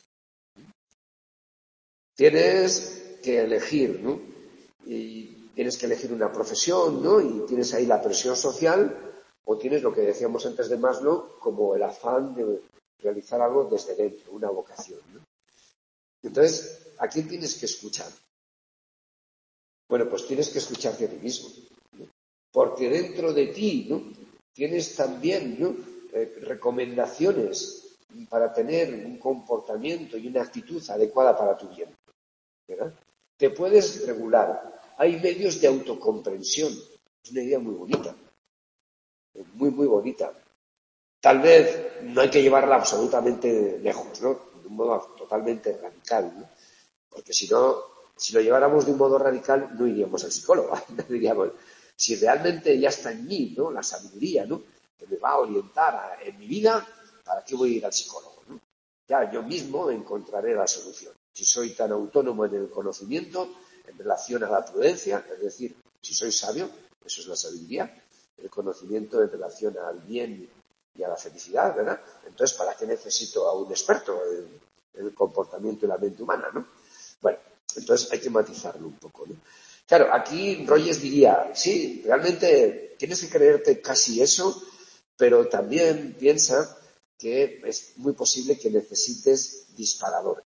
Tienes que elegir, ¿no? Y tienes que elegir una profesión, ¿no? Y tienes ahí la presión social, o tienes lo que decíamos antes de Maslow, como el afán de realizar algo desde dentro, una vocación, ¿no? Entonces, ¿a quién tienes que escuchar? Bueno, pues tienes que escucharte a ti mismo, ¿no? Porque dentro de ti, ¿no? Tienes también, ¿no? Recomendaciones para tener un comportamiento y una actitud adecuada para tu bien, ¿verdad? Te puedes regular, hay medios de autocomprensión. Es una idea muy bonita, muy, muy bonita. Tal vez no hay que llevarla absolutamente lejos, ¿no? De un modo totalmente radical, ¿no? Porque si lo lleváramos de un modo radical, no iríamos al psicólogo. Diríamos, si realmente ya está en mí, ¿no? La sabiduría, ¿no? Que me va a orientar en mi vida, ¿para qué voy a ir al psicólogo, ¿no? Ya yo mismo encontraré la solución. Si soy tan autónomo en el conocimiento, en relación a la prudencia, es decir, si soy sabio, eso es la sabiduría, el conocimiento en relación al bien y a la felicidad, ¿verdad? Entonces, ¿para qué necesito a un experto en el comportamiento y la mente humana, ¿no? Bueno, entonces hay que matizarlo un poco, ¿no? Claro, aquí Rogers diría, sí, realmente tienes que creerte casi eso, pero también piensa que es muy posible que necesites disparadores.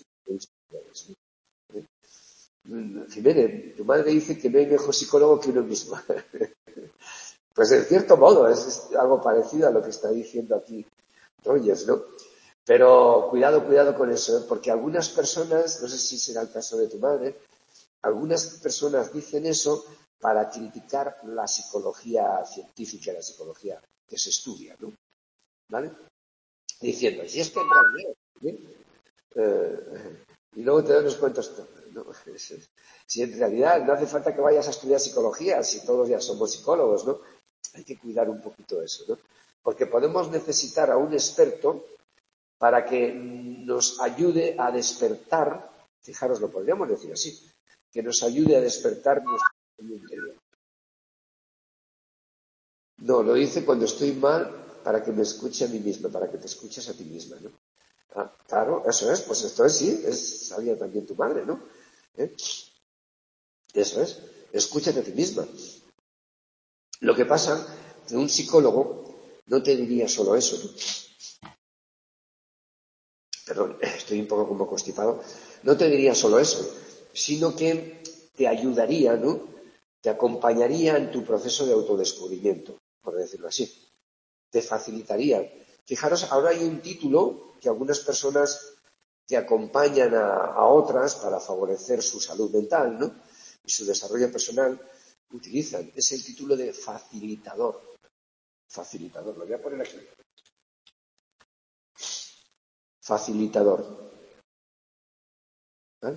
Jiménez, tu madre dice que no hay mejor psicólogo que uno mismo. Pues en cierto modo es algo parecido a lo que está diciendo aquí Rogers, ¿no? Pero cuidado con eso, ¿eh? Porque algunas personas, no sé si será el caso de tu madre, algunas personas dicen eso para criticar la psicología científica, la psicología que se estudia, ¿no? ¿Vale? Diciendo, si es que en realidad, y luego te das cuenta esto, ¿no? Si en realidad no hace falta que vayas a estudiar psicología, si todos ya somos psicólogos, ¿no? Hay que cuidar un poquito eso, ¿no? Porque podemos necesitar a un experto para que nos ayude a despertar, fijaros, lo podríamos decir así, que nos ayude a despertar nuestro interior. No, lo hice cuando estoy mal para que me escuche a mí misma, para que te escuches a ti misma, ¿no? Ah, claro, eso es, pues esto es, sí, sabía también tu madre, ¿no? ¿Eh? Eso es, escúchate a ti misma. Lo que pasa que un psicólogo no te diría solo eso, ¿no? Perdón, estoy un poco como constipado, no te diría solo eso, sino que te ayudaría, ¿no? Te acompañaría en tu proceso de autodescubrimiento, por decirlo así. Te facilitaría. Fijaros, ahora hay un título que algunas personas que acompañan a otras para favorecer su salud mental, ¿no? Y su desarrollo personal utilizan. Es el título de facilitador. Facilitador, lo voy a poner aquí. Facilitador. ¿Vale?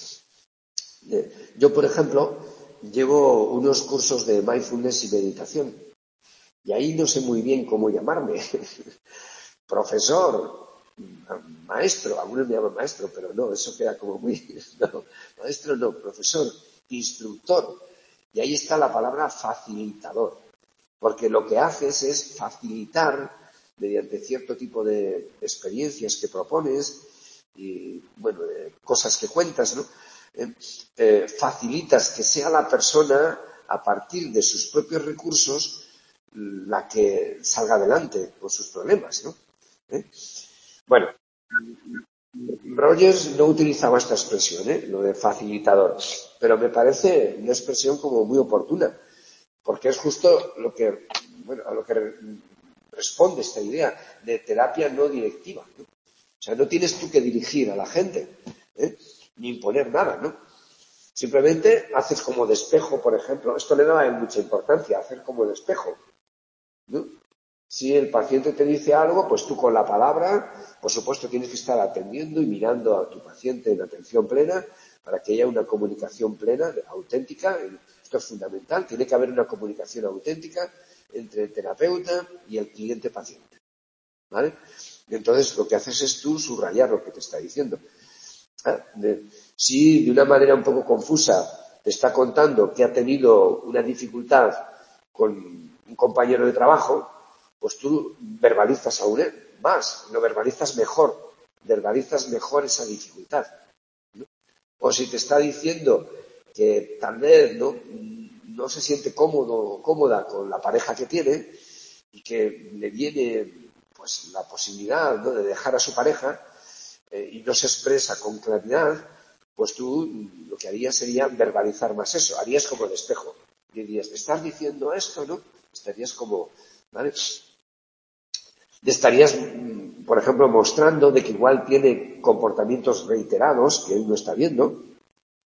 Yo, por ejemplo, llevo unos cursos de mindfulness y meditación. Y ahí no sé muy bien cómo llamarme. Profesor, maestro, algunos me llaman maestro, pero no, eso queda como muy... No, maestro no, profesor, instructor. Y ahí está la palabra facilitador. Porque lo que haces es facilitar, mediante cierto tipo de experiencias que propones y, bueno, cosas que cuentas, ¿no? Facilitas que sea la persona, a partir de sus propios recursos, la que salga adelante con sus problemas, ¿no? Bueno, Rogers no utilizaba esta expresión, lo de facilitador, pero me parece una expresión como muy oportuna, porque es justo lo que, bueno, a lo que responde esta idea de terapia no directiva, ¿no? O sea, no tienes tú que dirigir a la gente, ni imponer nada, ¿no? Simplemente haces como de espejo, por ejemplo, esto le da mucha importancia, hacer como de espejo, ¿no? Si el paciente te dice algo, pues tú con la palabra, por supuesto, tienes que estar atendiendo y mirando a tu paciente en atención plena para que haya una comunicación plena, auténtica. Esto es fundamental. Tiene que haber una comunicación auténtica entre el terapeuta y el cliente paciente, ¿vale? Y entonces lo que haces es tú subrayar lo que te está diciendo. Si de una manera un poco confusa te está contando que ha tenido una dificultad con un compañero de trabajo, pues tú verbalizas aún más, lo verbalizas mejor esa dificultad, ¿no? O si te está diciendo que tal vez no se siente cómoda con la pareja que tiene y que le viene pues la posibilidad, ¿no?, de dejar a su pareja y no se expresa con claridad, pues tú lo que harías sería verbalizar más eso, harías como el espejo. Y dirías, ¿te estás diciendo esto, no? Estarías como, ¿vale? Le estarías, por ejemplo, mostrando de que igual tiene comportamientos reiterados que él no está viendo,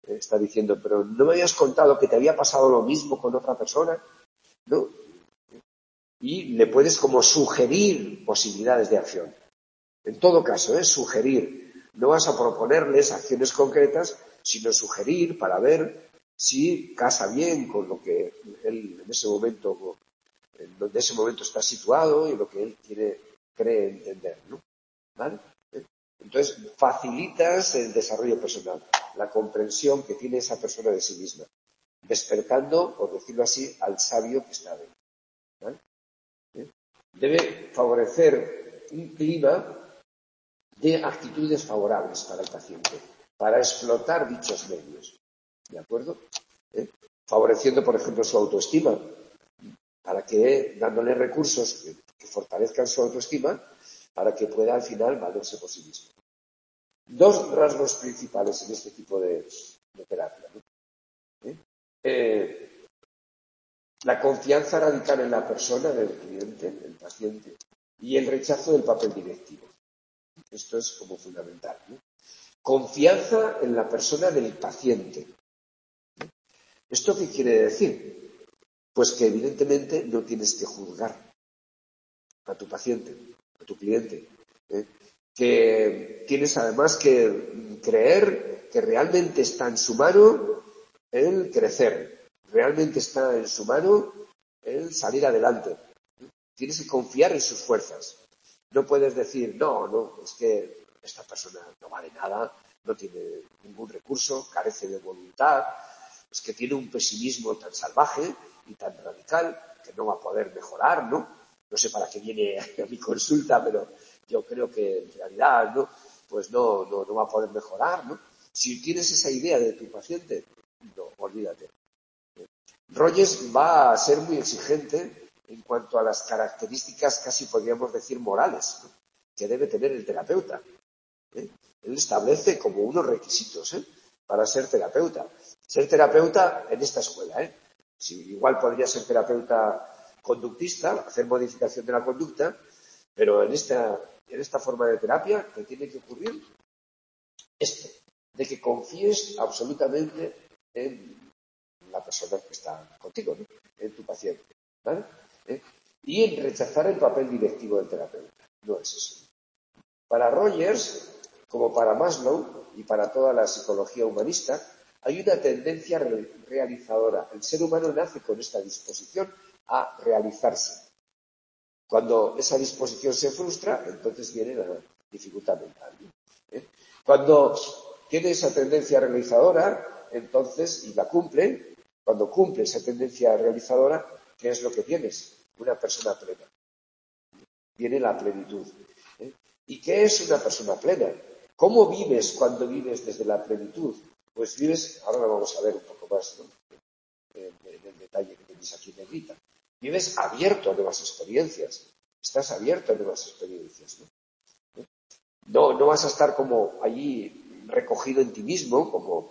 Está diciendo, pero no me habías contado que te había pasado lo mismo con otra persona, ¿no? Y le puedes como sugerir posibilidades de acción. En todo caso, sugerir. No vas a proponerles acciones concretas, sino sugerir para ver si casa bien con lo que él en ese momento, en donde ese momento está situado y lo que él cree entender, ¿no? ¿Vale? Entonces, facilitas el desarrollo personal, la comprensión que tiene esa persona de sí misma, despertando, por decirlo así, al sabio que está dentro. ¿Vale? Debe favorecer un clima de actitudes favorables para el paciente, para explotar dichos medios. ¿De acuerdo? Favoreciendo, por ejemplo, su autoestima, para que, dándole recursos que fortalezcan su autoestima, para que pueda al final valerse por sí mismo. Dos rasgos principales en este tipo de terapia. La confianza radical en la persona del cliente, el paciente, y el rechazo del papel directivo. Esto es como fundamental, ¿no? Confianza en la persona del paciente. ¿Esto qué quiere decir? Pues que evidentemente no tienes que juzgar a tu paciente, a tu cliente. Que tienes además que creer que realmente está en su mano el crecer, realmente está en su mano el salir adelante. Tienes que confiar en sus fuerzas. No puedes decir, no, es que esta persona no vale nada, no tiene ningún recurso, carece de voluntad, es que tiene un pesimismo tan salvaje y tan radical que no va a poder mejorar, ¿no? No sé para qué viene a mi consulta, pero yo creo que en realidad, ¿no? Pues no va a poder mejorar, ¿no? Si tienes esa idea de tu paciente, no, olvídate. Rogers va a ser muy exigente en cuanto a las características, casi podríamos decir morales, ¿no? Que debe tener el terapeuta. Él establece como unos requisitos para ser terapeuta. Ser terapeuta en esta escuela. Si, igual podría ser terapeuta conductista, hacer modificación de la conducta, pero en esta forma de terapia te tiene que ocurrir esto, de que confíes absolutamente en la persona que está contigo, ¿no? En tu paciente, ¿vale? Y en rechazar el papel directivo del terapeuta. No es eso. Para Rogers, como para Maslow y para toda la psicología humanista, hay una tendencia realizadora. El ser humano nace con esta disposición a realizarse. Cuando esa disposición se frustra, entonces viene la dificultad mental. Cuando tiene esa tendencia realizadora, entonces, y la cumple, cuando cumple esa tendencia realizadora, ¿qué es lo que tienes? Una persona plena. Viene la plenitud. ¿Y qué es una persona plena? ¿Cómo vives cuando vives desde la plenitud? Pues vives, ahora lo vamos a ver un poco más, ¿no? En el detalle que tenéis aquí en negrita. Vives abierto a nuevas experiencias. Estás abierto a nuevas experiencias, ¿no? No vas a estar como allí recogido en ti mismo, como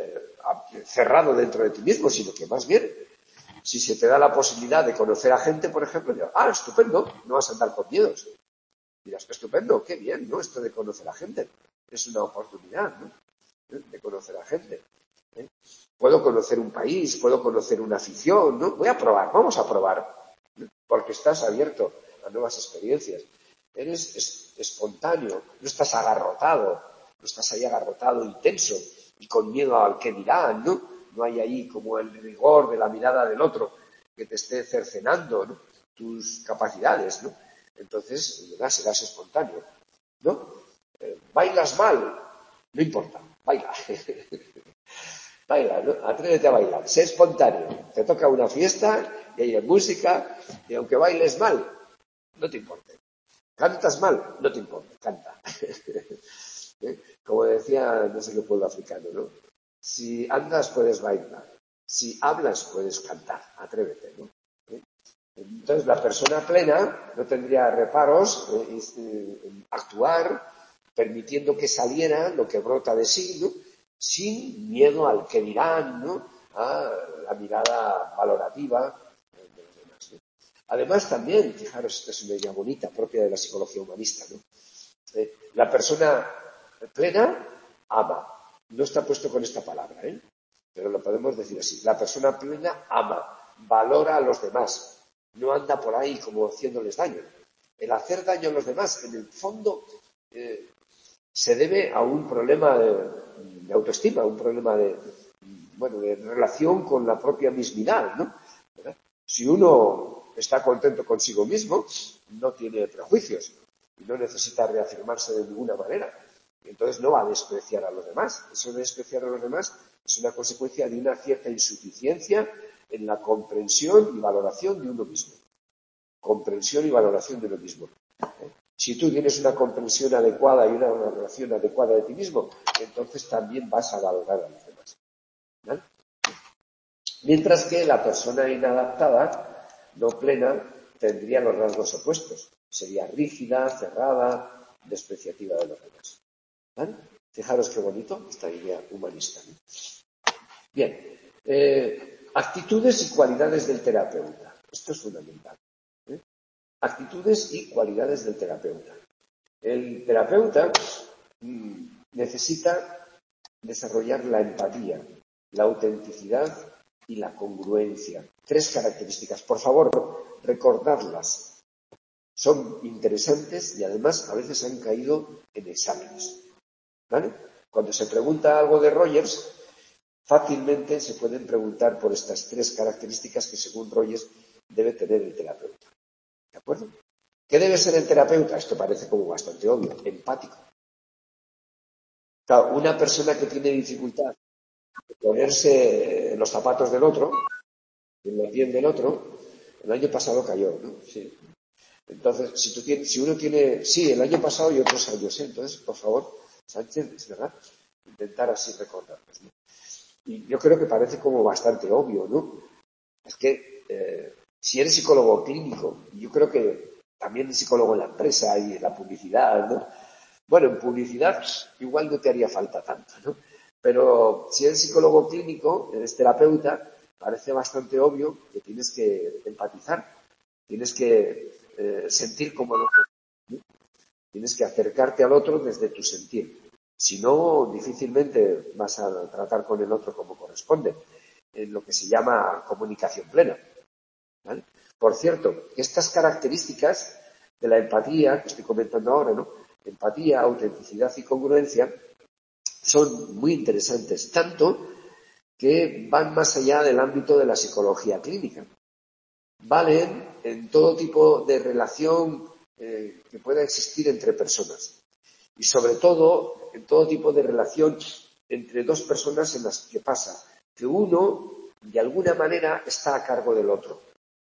cerrado dentro de ti mismo, sino que más bien, si se te da la posibilidad de conocer a gente, por ejemplo, dirás, estupendo, no vas a andar con miedos. Dirás, estupendo, qué bien, ¿no? Esto de conocer a gente. Es una oportunidad, ¿no? De conocer a gente. Puedo conocer un país, puedo conocer una afición, ¿no? Voy a probar, vamos a probar. Porque estás abierto a nuevas experiencias. Eres espontáneo, no estás agarrotado, no estás ahí agarrotado y tenso y con miedo al que dirán, ¿no? No hay ahí como el rigor de la mirada del otro que te esté cercenando, ¿no? Tus capacidades, ¿no? Entonces serás espontáneo, ¿no? Bailas mal, no importa, baila. Baila, ¿no? Atrévete a bailar, sé espontáneo. Te toca una fiesta y hay música y aunque bailes mal, no te importa. ¿Cantas mal? No te importa, canta. Como decía no sé qué pueblo africano, ¿no? Si andas puedes bailar, si hablas puedes cantar, atrévete, ¿no? Entonces la persona plena no tendría reparos en actuar permitiendo que saliera lo que brota de sí, ¿no? Sin miedo al que dirán, ¿no? A la mirada valorativa de los demás, ¿no? Además también, fijaros, esta es una idea bonita propia de la psicología humanista, ¿no? La persona plena ama, No está puesto con esta palabra, pero lo podemos decir así. La persona plena ama, valora a los demás, no anda por ahí como haciéndoles daño. El hacer daño a los demás, en el fondo, se debe a un problema de autoestima, un problema de relación con la propia mismidad, ¿no? ¿Verdad? Si uno está contento consigo mismo, no tiene prejuicios y no necesita reafirmarse de ninguna manera. Entonces no va a despreciar a los demás. Eso de despreciar a los demás es una consecuencia de una cierta insuficiencia en la comprensión y valoración de uno mismo. Comprensión y valoración de uno mismo. Si tú tienes una comprensión adecuada y una valoración adecuada de ti mismo, entonces también vas a valorar a los demás. ¿Vale? Mientras que la persona inadaptada, no plena, tendría los rasgos opuestos. Sería rígida, cerrada, despreciativa de los demás. ¿Vale? Fijaros qué bonito esta idea humanista, ¿no? Bien, actitudes y cualidades del terapeuta. Esto es fundamental. Actitudes y cualidades del terapeuta. El terapeuta necesita desarrollar la empatía, la autenticidad y la congruencia. 3 características. Por favor, recordadlas. Son interesantes y además a veces han caído en exámenes. ¿Vale? Cuando se pregunta algo de Rogers, fácilmente se pueden preguntar por estas 3 características que según Rogers debe tener el terapeuta. ¿De acuerdo? ¿Qué debe ser el terapeuta? Esto parece como bastante obvio. Empático. Claro, una persona que tiene dificultad de ponerse en los zapatos del otro, en la piel del otro, el año pasado cayó, ¿no? Sí. Entonces, si uno tiene, sí, el año pasado y otros años, entonces, por favor, Sánchez, es verdad, intentar así recordarlos, ¿no? Y yo creo que parece como bastante obvio, ¿no? Es que si eres psicólogo clínico, yo creo que también psicólogo en la empresa y en la publicidad, ¿no? Bueno, en publicidad igual no te haría falta tanto, ¿no? Pero si eres psicólogo clínico, eres terapeuta, parece bastante obvio que tienes que empatizar, tienes que sentir como el otro, ¿no? Tienes que acercarte al otro desde tu sentir. Si no, difícilmente vas a tratar con el otro como corresponde, en lo que se llama comunicación plena. ¿Vale? Por cierto, estas características de la empatía que estoy comentando ahora, ¿no? Empatía, autenticidad y congruencia son muy interesantes, tanto que van más allá del ámbito de la psicología clínica. Valen en todo tipo de relación que pueda existir entre personas y sobre todo en todo tipo de relación entre 2 personas en las que pasa que uno de alguna manera está a cargo del otro.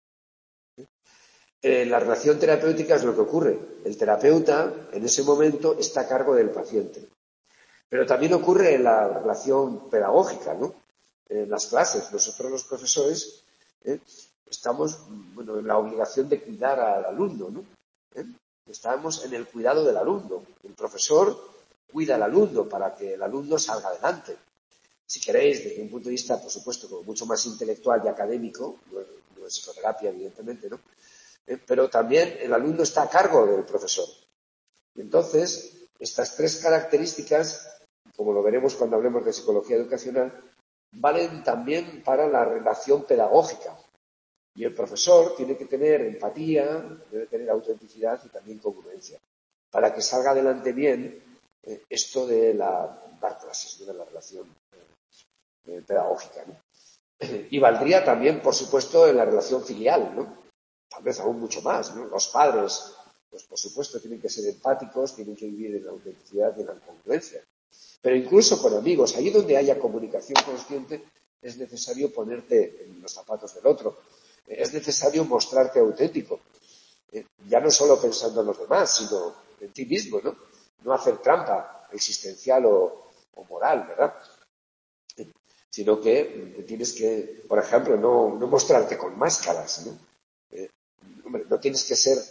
La relación terapéutica es lo que ocurre. El terapeuta en ese momento está a cargo del paciente. Pero también ocurre en la relación pedagógica, ¿no? En las clases. Nosotros los profesores estamos en la obligación de cuidar al alumno, ¿no? Estamos en el cuidado del alumno. El profesor cuida al alumno para que el alumno salga adelante. Si queréis, desde un punto de vista, por supuesto, como mucho más intelectual y académico, no es psicoterapia, evidentemente, ¿no? Pero también el alumno está a cargo del profesor. Y entonces, estas 3 características, como lo veremos cuando hablemos de psicología educacional, valen también para la relación pedagógica. Y el profesor tiene que tener empatía, debe tener autenticidad y también congruencia, para que salga adelante bien esto de dar clases, de la relación pedagógica, ¿no? Y valdría también, por supuesto, en la relación filial, ¿no? Tal vez aún mucho más, ¿no? Los padres, pues por supuesto, tienen que ser empáticos, tienen que vivir en la autenticidad y en la congruencia. Pero incluso con amigos, allí donde haya comunicación consciente, es necesario ponerte en los zapatos del otro. Es necesario mostrarte auténtico. Ya no solo pensando en los demás, sino en ti mismo, ¿no? No hacer trampa existencial o moral, ¿verdad? Sino que tienes que, por ejemplo, no mostrarte con máscaras, ¿no? Hombre, no tienes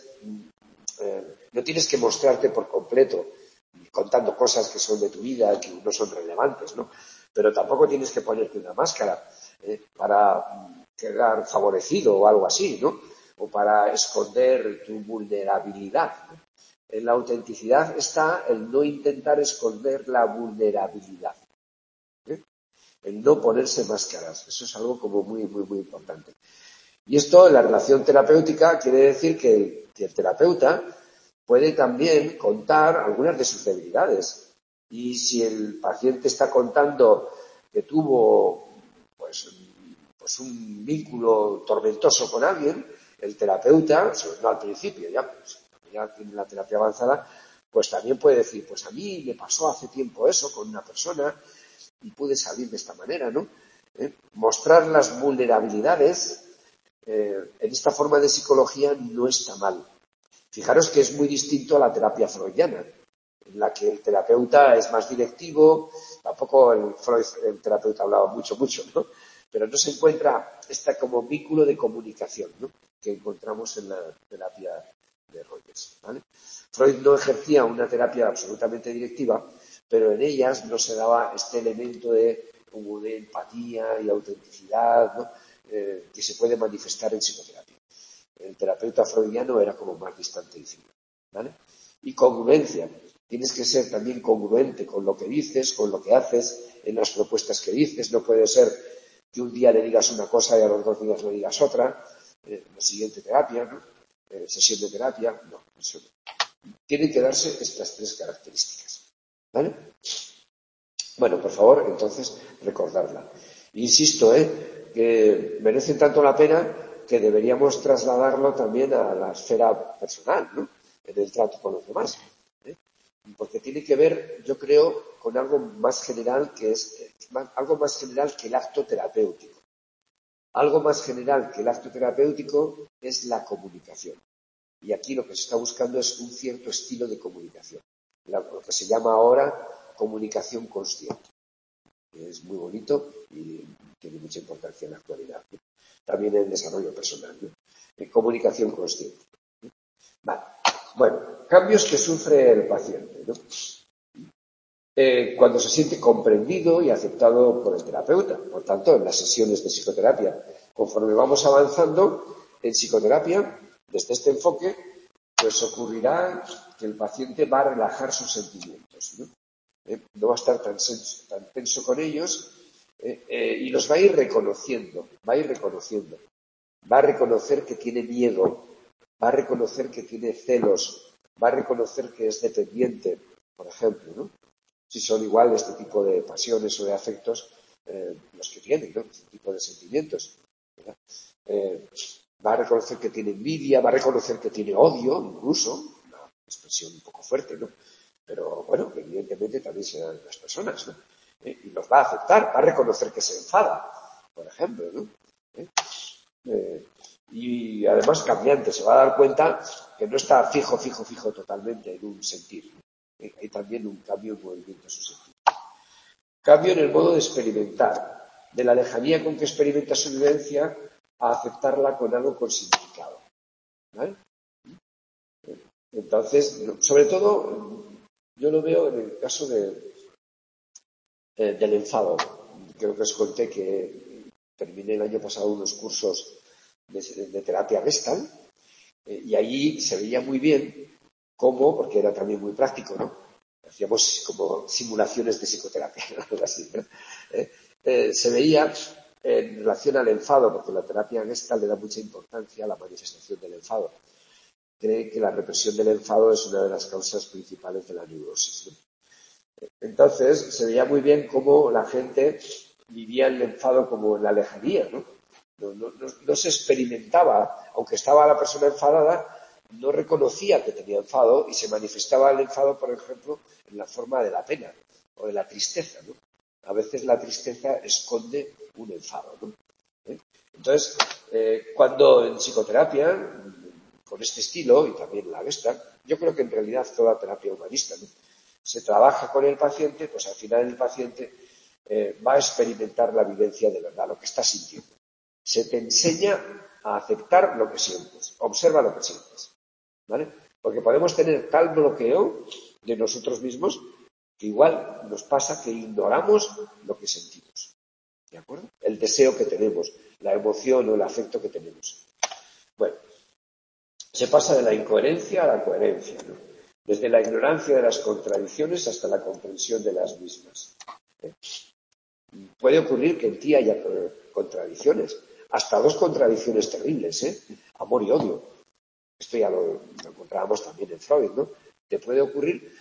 que mostrarte por completo contando cosas que son de tu vida, que no son relevantes, ¿no? Pero tampoco tienes que ponerte una máscara para quedar favorecido o algo así, ¿no? O para esconder tu vulnerabilidad, ¿no? En la autenticidad está el no intentar esconder la vulnerabilidad. el no ponerse máscaras. Eso es algo como muy, muy, muy importante. Y esto, en la relación terapéutica, quiere decir que el terapeuta puede también contar algunas de sus debilidades. Y si el paciente está contando que tuvo pues un vínculo tormentoso con alguien, el terapeuta, no al principio, ya tiene la terapia avanzada, pues también puede decir, pues a mí me pasó hace tiempo eso con una persona y pude salir de esta manera, ¿no? Mostrar las vulnerabilidades en esta forma de psicología no está mal. Fijaros que es muy distinto a la terapia freudiana, en la que el terapeuta es más directivo, tampoco el terapeuta hablaba mucho, ¿no? Pero no se encuentra como vínculo de comunicación, ¿no?, que encontramos en la terapia de Rogers, ¿vale? Freud no ejercía una terapia absolutamente directiva, pero en ellas no se daba este elemento de empatía y autenticidad, ¿no?, que se puede manifestar en psicoterapia. El terapeuta freudiano era como más distante encima, ¿vale? Y congruencia. Tienes que ser también congruente con lo que dices, con lo que haces, en las propuestas que dices. No puede ser que un día le digas una cosa y a los 2 días le digas otra. La siguiente terapia, ¿no? Sesión de terapia, no. Eso no. Tienen que darse estas 3 características, ¿vale? Bueno, por favor, entonces, recordarla. Insisto, que merecen tanto la pena que deberíamos trasladarlo también a la esfera personal, ¿no?, en el trato con los demás. Porque tiene que ver, yo creo, con algo más general que el acto terapéutico. Algo más general que el acto terapéutico es la comunicación. Y aquí lo que se está buscando es un cierto estilo de comunicación, lo que se llama ahora comunicación consciente. Es muy bonito y tiene mucha importancia en la actualidad, ¿no? También en el desarrollo personal, ¿no? Comunicación consciente. Vale. Bueno, cambios que sufre el paciente, ¿no? Cuando se siente comprendido y aceptado por el terapeuta. Por tanto, en las sesiones de psicoterapia, conforme vamos avanzando en psicoterapia, desde este enfoque, pues ocurrirá que el paciente va a relajar sus sentimientos, ¿no? No va a estar tan tenso con ellos, y los va a ir reconociendo, va a reconocer que tiene miedo, va a reconocer que tiene celos, va a reconocer que es dependiente, por ejemplo, ¿no? Si son igual este tipo de pasiones o de afectos los que tienen, ¿no?, este tipo de sentimientos, ¿verdad? Va a reconocer que tiene envidia, va a reconocer que tiene odio, incluso, una expresión un poco fuerte, ¿no? Pero bueno, evidentemente también serán las personas, ¿no? Y los va a aceptar, va a reconocer que se enfada, por ejemplo, ¿no? Y además cambiante, se va a dar cuenta que no está fijo totalmente en un sentir. Hay también un cambio en movimiento a su sentido. Cambio en el modo de experimentar, de la lejanía con que experimenta su vivencia a aceptarla con algo con significado, ¿vale? Entonces, sobre todo, yo lo veo en el caso del enfado. Creo que os conté que terminé el año pasado unos cursos de terapia Gestalt, y allí se veía muy bien cómo, porque era también muy práctico, ¿no?, hacíamos como simulaciones de psicoterapia, algo así, ¿no? Se veía en relación al enfado, porque la terapia Gestalt le da mucha importancia a la manifestación del enfado. Cree que la represión del enfado es una de las causas principales de la neurosis, ¿no? Entonces, se veía muy bien cómo la gente vivía el enfado como en la lejanía, ¿no? No se experimentaba, aunque estaba la persona enfadada, no reconocía que tenía enfado y se manifestaba el enfado, por ejemplo, en la forma de la pena o de la tristeza, ¿no? A veces la tristeza esconde un enfado, ¿no? Entonces, cuando en psicoterapia, con este estilo, y también la Gestalt, yo creo que en realidad toda terapia humanista, ¿no?, se trabaja con el paciente, pues al final el paciente va a experimentar la vivencia de verdad, lo que está sintiendo. Se te enseña a aceptar lo que sientes, observa lo que sientes, ¿vale? Porque podemos tener tal bloqueo de nosotros mismos que igual nos pasa que ignoramos lo que sentimos, ¿de acuerdo? El deseo que tenemos, la emoción o el afecto que tenemos. Bueno, se pasa de la incoherencia a la coherencia, ¿no?, desde la ignorancia de las contradicciones hasta la comprensión de las mismas. Puede ocurrir que en ti haya contradicciones, hasta dos contradicciones terribles, amor y odio. Esto ya lo encontrábamos también en Freud, ¿no? Te puede ocurrir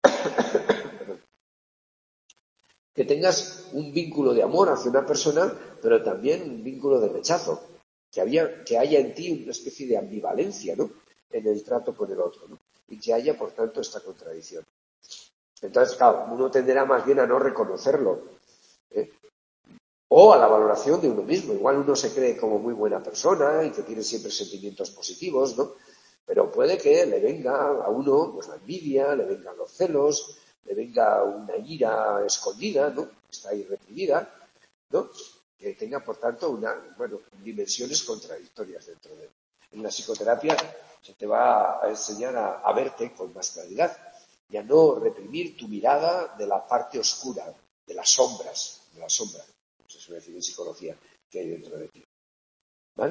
que tengas un vínculo de amor hacia una persona, pero también un vínculo de rechazo, que haya en ti una especie de ambivalencia, ¿no?, en el trato con el otro, ¿no?, y que haya, por tanto, esta contradicción. Entonces, claro, uno tenderá más bien a no reconocerlo, ¿eh? O a la valoración de uno mismo. Igual uno se cree como muy buena persona y que tiene siempre sentimientos positivos, ¿no? Pero puede que le venga a uno pues la envidia, le vengan los celos, le venga una ira escondida, ¿no?, está ahí reprimida, ¿no?, que tenga, por tanto, dimensiones contradictorias dentro de él. En la psicoterapia se te va a enseñar a verte con más claridad y a no reprimir tu mirada de la parte oscura, de las sombras, de la sombra, se suele decir en psicología, que hay dentro de ti. ¿Vale?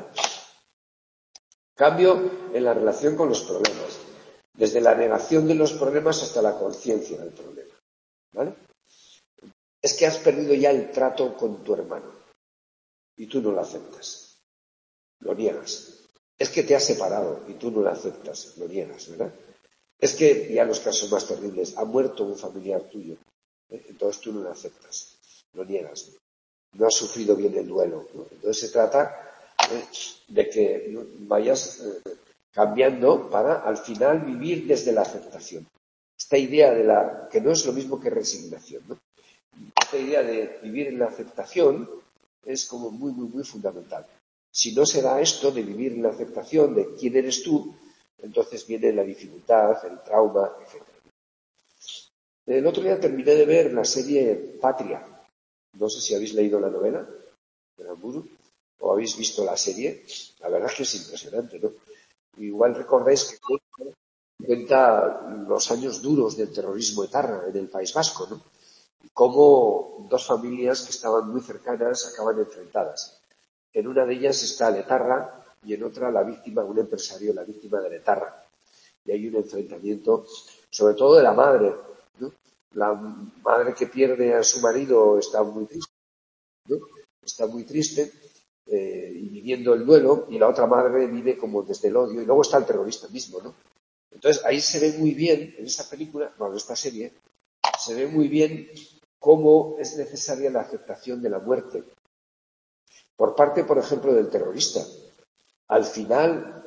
Cambio en la relación con los problemas, desde la negación de los problemas hasta la conciencia del problema. ¿Vale? Es que has perdido ya el trato con tu hermano y tú no lo aceptas, lo niegas. Es que te has separado y tú no lo aceptas, lo niegas, ¿verdad? Es que, ya los casos más terribles, ha muerto un familiar tuyo, entonces tú no lo aceptas, lo niegas, no has sufrido bien el duelo, ¿no? Entonces se trata de que vayas cambiando para al final vivir desde la aceptación. Esta idea de que no es lo mismo que resignación, ¿no? Esta idea de vivir en la aceptación es como muy, muy, muy fundamental. Si no se da esto de vivir en la aceptación de quién eres tú, entonces viene la dificultad, el trauma, etc. El otro día terminé de ver la serie Patria. No sé si habéis leído la novela de Aramburu o habéis visto la serie. La verdad es que es impresionante, ¿no? Igual recordáis que cuenta los años duros del terrorismo etarra en el País Vasco, ¿no? Y cómo dos familias que estaban muy cercanas acaban enfrentadas. En una de ellas está el etarra y en otra la víctima, un empresario, la víctima del etarra. Y hay un enfrentamiento, sobre todo de la madre, ¿no? La madre que pierde a su marido está muy triste, ¿no? Está muy triste y viviendo el duelo, y la otra madre vive como desde el odio, y luego está el terrorista mismo, ¿no? Entonces ahí se ve muy bien, en esta película, bueno, en esta serie, se ve muy bien cómo es necesaria la aceptación de la muerte por parte, por ejemplo, del terrorista. Al final,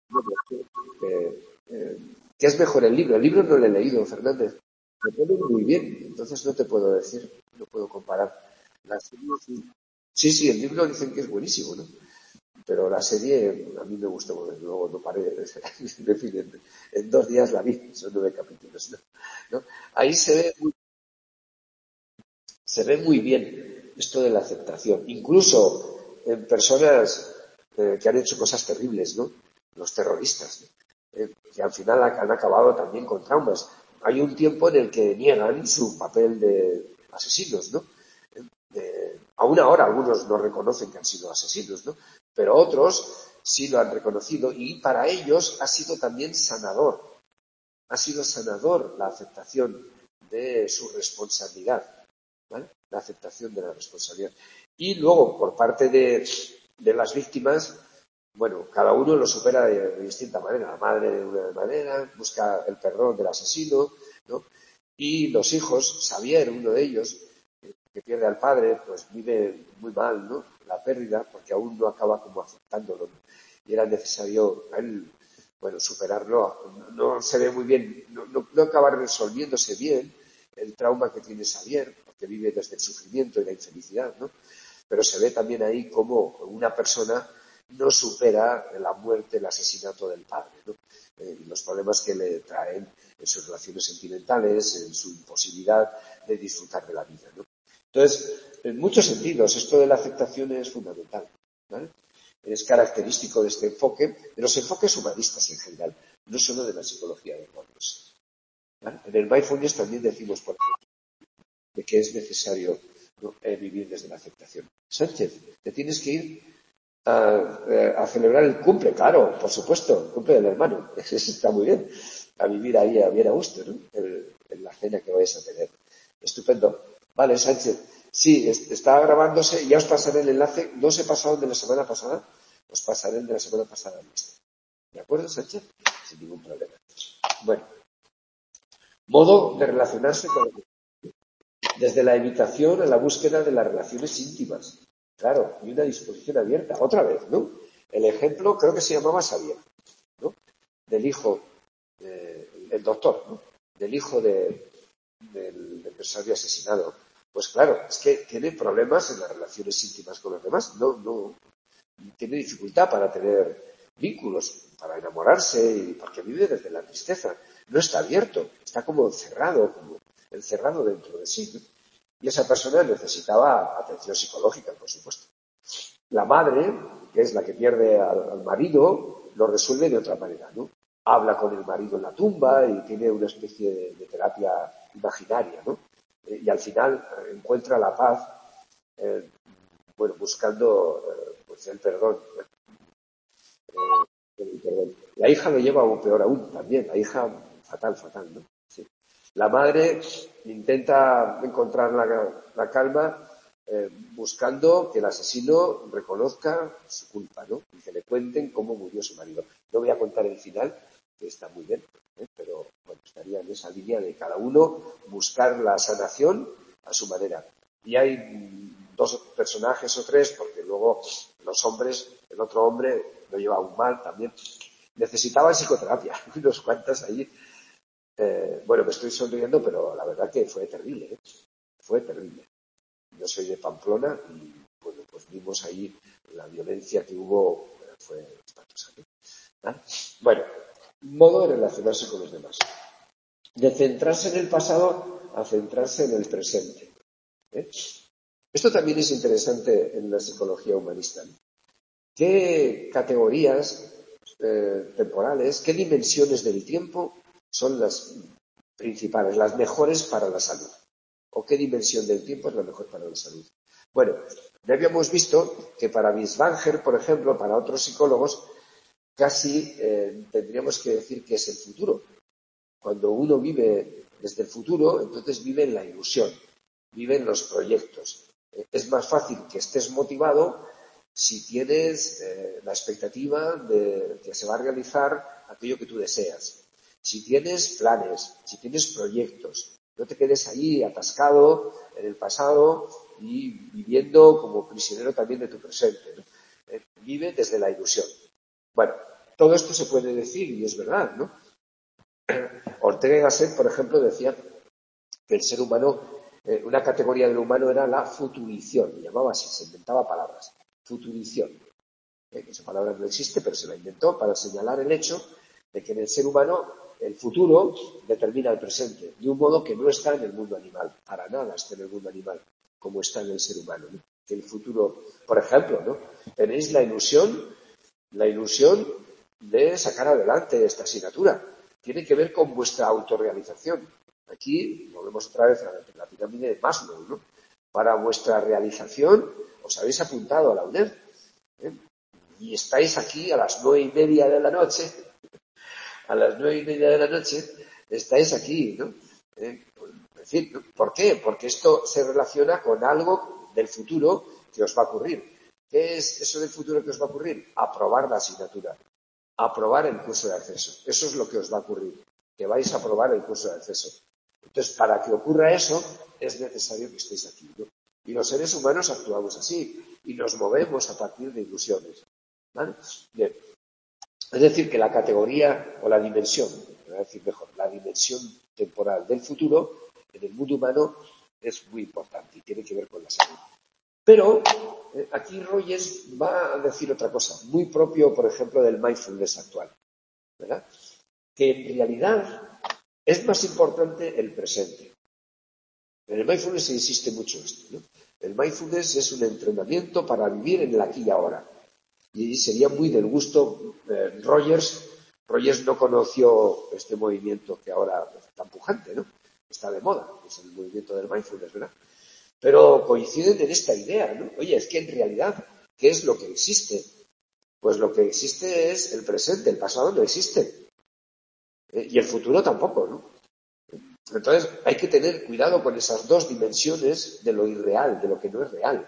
¿qué es mejor el libro? El libro no lo he leído, Fernández. Me pone muy bien, entonces no te puedo decir, no puedo comparar. La serie, sí, el libro dicen que es buenísimo, ¿no? Pero la serie a mí me gustó, porque luego no paré de ver. En fin, en 2 días la vi, son 9 capítulos, ¿no? Ahí se ve muy bien esto de la aceptación. Incluso en personas que han hecho cosas terribles, ¿no? Los terroristas, ¿no? Que al final han acabado también con traumas. Hay un tiempo en el que niegan su papel de asesinos, ¿no? Aún ahora algunos no reconocen que han sido asesinos, ¿no? Pero otros sí lo han reconocido y para ellos ha sido también sanador. Ha sido sanador la aceptación de su responsabilidad, ¿vale? La aceptación de la responsabilidad. Y luego, por parte de las víctimas, bueno, cada uno lo supera de distinta manera. La madre de una manera, busca el perdón del asesino, ¿no? Y los hijos, Xavier, uno de ellos, que pierde al padre, pues vive muy mal, ¿no? La pérdida, porque aún no acaba como aceptándolo, ¿no? Y era necesario a él, superarlo. No se ve muy bien, no acaba resolviéndose bien el trauma que tiene Xavier, porque vive desde el sufrimiento y la infelicidad, ¿no? Pero se ve también ahí como una persona no supera la muerte, el asesinato del padre, ¿no? Y los problemas que le traen en sus relaciones sentimentales, en su imposibilidad de disfrutar de la vida, ¿no? Entonces, en muchos sentidos, esto de la aceptación es fundamental, ¿vale? Es característico de este enfoque, de los enfoques humanistas en general, no solo de la psicología de cuadros, ¿vale? En el mindfulness también decimos, por ejemplo, de que es necesario, ¿no?, vivir desde la aceptación. Sánchez, te tienes que ir a celebrar el cumple, claro, por supuesto, el cumple del hermano. Eso está muy bien. A vivir ahí bien a gusto, ¿no? En la cena que vais a tener. Estupendo. Vale, Sánchez. Sí, está grabándose, ya os pasaré el enlace, no os he pasado el de la semana pasada, os pasaré el de la semana pasada. ¿De acuerdo, Sánchez? Sin ningún problema. Bueno, modo de relacionarse desde la evitación a la búsqueda de las relaciones íntimas. Claro, y una disposición abierta. Otra vez, ¿no? El ejemplo creo que se llamaba Xavier, ¿no? Del hijo, el doctor, ¿no? Del hijo del empresario asesinado. Pues claro, es que tiene problemas en las relaciones íntimas con los demás. No, tiene dificultad para tener vínculos, para enamorarse, y porque vive desde la tristeza. No está abierto, está como encerrado dentro de sí, ¿no? Y esa persona necesitaba atención psicológica, por supuesto. La madre, que es la que pierde al marido, lo resuelve de otra manera, ¿no? Habla con el marido en la tumba y tiene una especie de terapia imaginaria, ¿no? Y al final encuentra la paz, buscando pues el perdón. La hija lo lleva aún peor aún también, la hija fatal, ¿no? Sí. La madre intenta encontrar la calma buscando que el asesino reconozca su culpa, ¿no? Y que le cuenten cómo murió su marido. No voy a contar el final, que está muy bien, pero bueno, estaría en esa línea de cada uno buscar la sanación a su manera. Y hay dos personajes o tres, porque luego los hombres, el otro hombre lo lleva aún mal también. Necesitaban psicoterapia, unos cuantas ahí. Me estoy sonriendo, pero la verdad que fue terrible, ¿eh? Fue terrible. Yo soy de Pamplona y, bueno, pues vimos ahí la violencia que hubo, fue espantosa, ¿no? Bueno, modo de relacionarse con los demás. De centrarse en el pasado a centrarse en el presente, ¿eh? Esto también es interesante en la psicología humanista, ¿no? ¿Qué categorías temporales, qué dimensiones del tiempo son las principales, las mejores para la salud? ¿O qué dimensión del tiempo es la mejor para la salud? Bueno, ya habíamos visto que para Binswanger, por ejemplo, para otros psicólogos, casi tendríamos que decir que es el futuro. Cuando uno vive desde el futuro, entonces vive en la ilusión, vive en los proyectos. Es más fácil que estés motivado si tienes la expectativa de que se va a realizar aquello que tú deseas. Si tienes planes, si tienes proyectos, no te quedes ahí atascado en el pasado y viviendo como prisionero también de tu presente, ¿no? Vive desde la ilusión. Bueno, todo esto se puede decir y es verdad, ¿no? Ortega y Gasset, por ejemplo, decía que el ser humano, una categoría del humano era la futurición, llamaba así, se inventaba palabras. Futurición. Esa palabra no existe, pero se la inventó para señalar el hecho de que en el ser humano el futuro determina el presente, de un modo que no está en el mundo animal, para nada está en el mundo animal, como está en el ser humano, ¿no? Que el futuro, por ejemplo, ¿no? Tenéis la ilusión de sacar adelante esta asignatura. Tiene que ver con vuestra autorrealización. Aquí volvemos otra vez a la pirámide de Maslow, ¿no? Para vuestra realización os habéis apuntado a la UNED, ¿eh? Y estáis aquí a las 9:30 de la noche, estáis aquí, ¿no? Es decir, ¿por qué? Porque esto se relaciona con algo del futuro que os va a ocurrir. ¿Qué es eso del futuro que os va a ocurrir? Aprobar la asignatura, aprobar el curso de acceso. Eso es lo que os va a ocurrir, que vais a aprobar el curso de acceso. Entonces, para que ocurra eso, es necesario que estéis aquí, ¿no? Y los seres humanos actuamos así y nos movemos a partir de ilusiones, ¿vale? Bien. Es decir, que la categoría o la dimensión, voy a decir mejor, la dimensión temporal del futuro en el mundo humano es muy importante y tiene que ver con la salud. Pero aquí Rogers va a decir otra cosa, muy propio, por ejemplo, del mindfulness actual, ¿verdad? Que en realidad es más importante el presente. En el mindfulness se insiste mucho esto, ¿no? El mindfulness es un entrenamiento para vivir en el aquí y ahora. Y sería muy del gusto Rogers. Rogers no conoció este movimiento que ahora está pujante, ¿no? Está de moda, es el movimiento del mindfulness, ¿verdad? Pero coinciden en esta idea, ¿no? Oye, es que en realidad, ¿qué es lo que existe? Pues lo que existe es el presente, el pasado no existe. Y el futuro tampoco, ¿no? Entonces, hay que tener cuidado con esas dos dimensiones de lo irreal, de lo que no es real.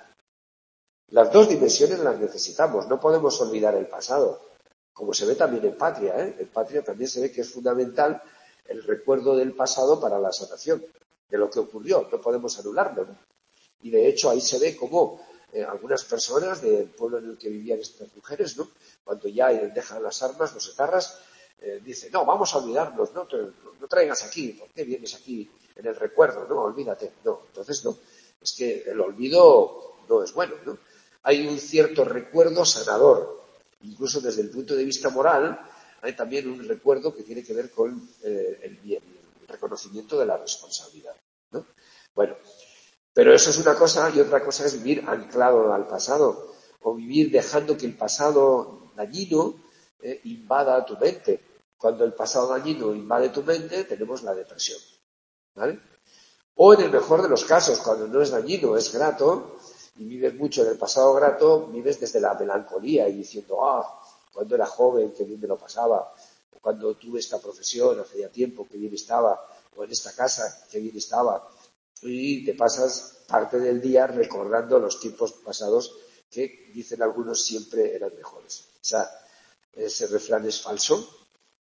Las dos dimensiones las necesitamos, no podemos olvidar el pasado, como se ve también en Patria, ¿eh? En Patria también se ve que es fundamental el recuerdo del pasado para la sanación, de lo que ocurrió, no podemos anularlo, ¿no? Y de hecho ahí se ve cómo algunas personas del pueblo en el que vivían estas mujeres, ¿no? Cuando ya dejan las armas, los etarras, dicen, no, vamos a olvidarnos, no traigas aquí, ¿por qué vienes aquí en el recuerdo? No, olvídate, no, entonces no, es que el olvido no es bueno, ¿no? Hay un cierto recuerdo sanador, incluso desde el punto de vista moral, hay también un recuerdo que tiene que ver con el bien, el reconocimiento de la responsabilidad, ¿no? Bueno, pero eso es una cosa y otra cosa es vivir anclado al pasado o vivir dejando que el pasado dañino invada tu mente. Cuando el pasado dañino invade tu mente, tenemos la depresión, ¿vale? O en el mejor de los casos, cuando no es dañino, es grato, y vives mucho en el pasado grato, vives desde la melancolía y diciendo, cuando era joven, qué bien me lo pasaba, o cuando tuve esta profesión, hace ya tiempo, qué bien estaba, o en esta casa, qué bien estaba, y te pasas parte del día recordando los tiempos pasados que, dicen algunos, siempre eran mejores. O sea, ese refrán es falso,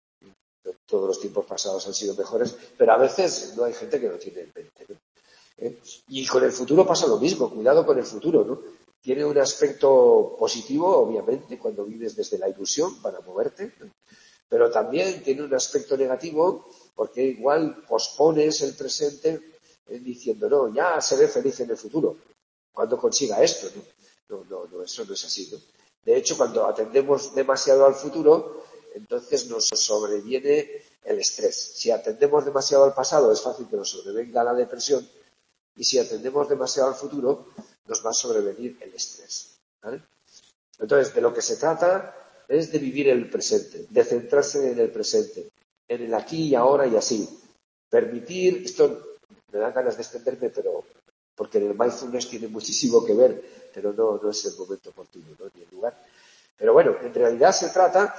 todos los tiempos pasados han sido mejores, pero a veces no hay gente que lo tiene en mente, ¿no? Y con el futuro pasa lo mismo, cuidado con el futuro, ¿no? Tiene un aspecto positivo, obviamente, cuando vives desde la ilusión para moverte, ¿no? Pero también tiene un aspecto negativo porque igual pospones el presente diciendo, no, ya seré feliz en el futuro, cuando consiga esto, ¿no? No, eso no es así, ¿no? De hecho, cuando atendemos demasiado al futuro, entonces nos sobreviene el estrés. Si atendemos demasiado al pasado, es fácil que nos sobrevenga la depresión, y si atendemos demasiado al futuro, nos va a sobrevenir el estrés, ¿vale? Entonces, de lo que se trata es de vivir el presente, de centrarse en el presente, en el aquí y ahora y así. Permitir, esto me dan ganas de extenderme, pero porque en el mindfulness tiene muchísimo que ver, pero no es el momento oportuno, ¿no? Ni el lugar. Pero bueno, en realidad se trata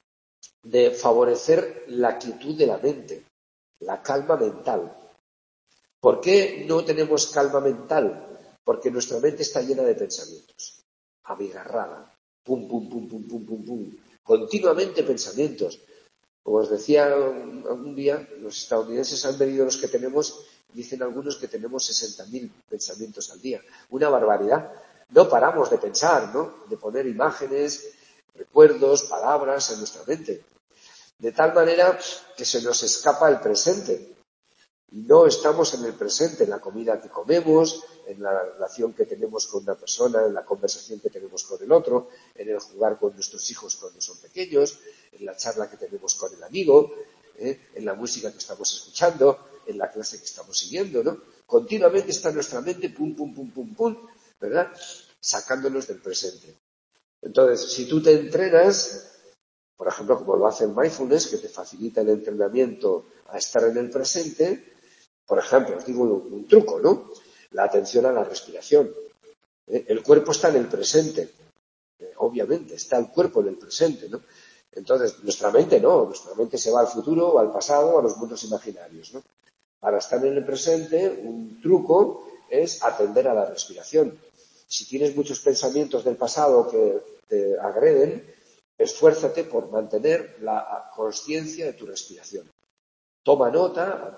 de favorecer la quietud de la mente, la calma mental. ¿Por qué no tenemos calma mental? Porque nuestra mente está llena de pensamientos, abigarrada, pum, pum, pum, pum, pum, pum, pum, continuamente pensamientos. Como os decía algún día, los estadounidenses han medido los que tenemos, dicen algunos que tenemos 60.000 pensamientos al día. Una barbaridad. No paramos de pensar, ¿no? De poner imágenes, recuerdos, palabras en nuestra mente. De tal manera que se nos escapa el presente. Y no estamos en el presente, en la comida que comemos, en la relación que tenemos con una persona, en la conversación que tenemos con el otro, en el jugar con nuestros hijos cuando son pequeños, en la charla que tenemos con el amigo, en la música que estamos escuchando, en la clase que estamos siguiendo, ¿no? Continuamente está nuestra mente, pum, pum, pum, pum, pum, ¿verdad? Sacándonos del presente. Entonces, si tú te entrenas, por ejemplo, como lo hace el mindfulness, que te facilita el entrenamiento a estar en el presente, por ejemplo, os digo un truco, ¿no? La atención a la respiración. El cuerpo está en el presente, obviamente, está el cuerpo en el presente, ¿no? Entonces, nuestra mente no, nuestra mente se va al futuro, al pasado, a los mundos imaginarios, ¿no? Para estar en el presente, un truco es atender a la respiración. Si tienes muchos pensamientos del pasado que te agreden, esfuérzate por mantener la conciencia de tu respiración. Toma nota,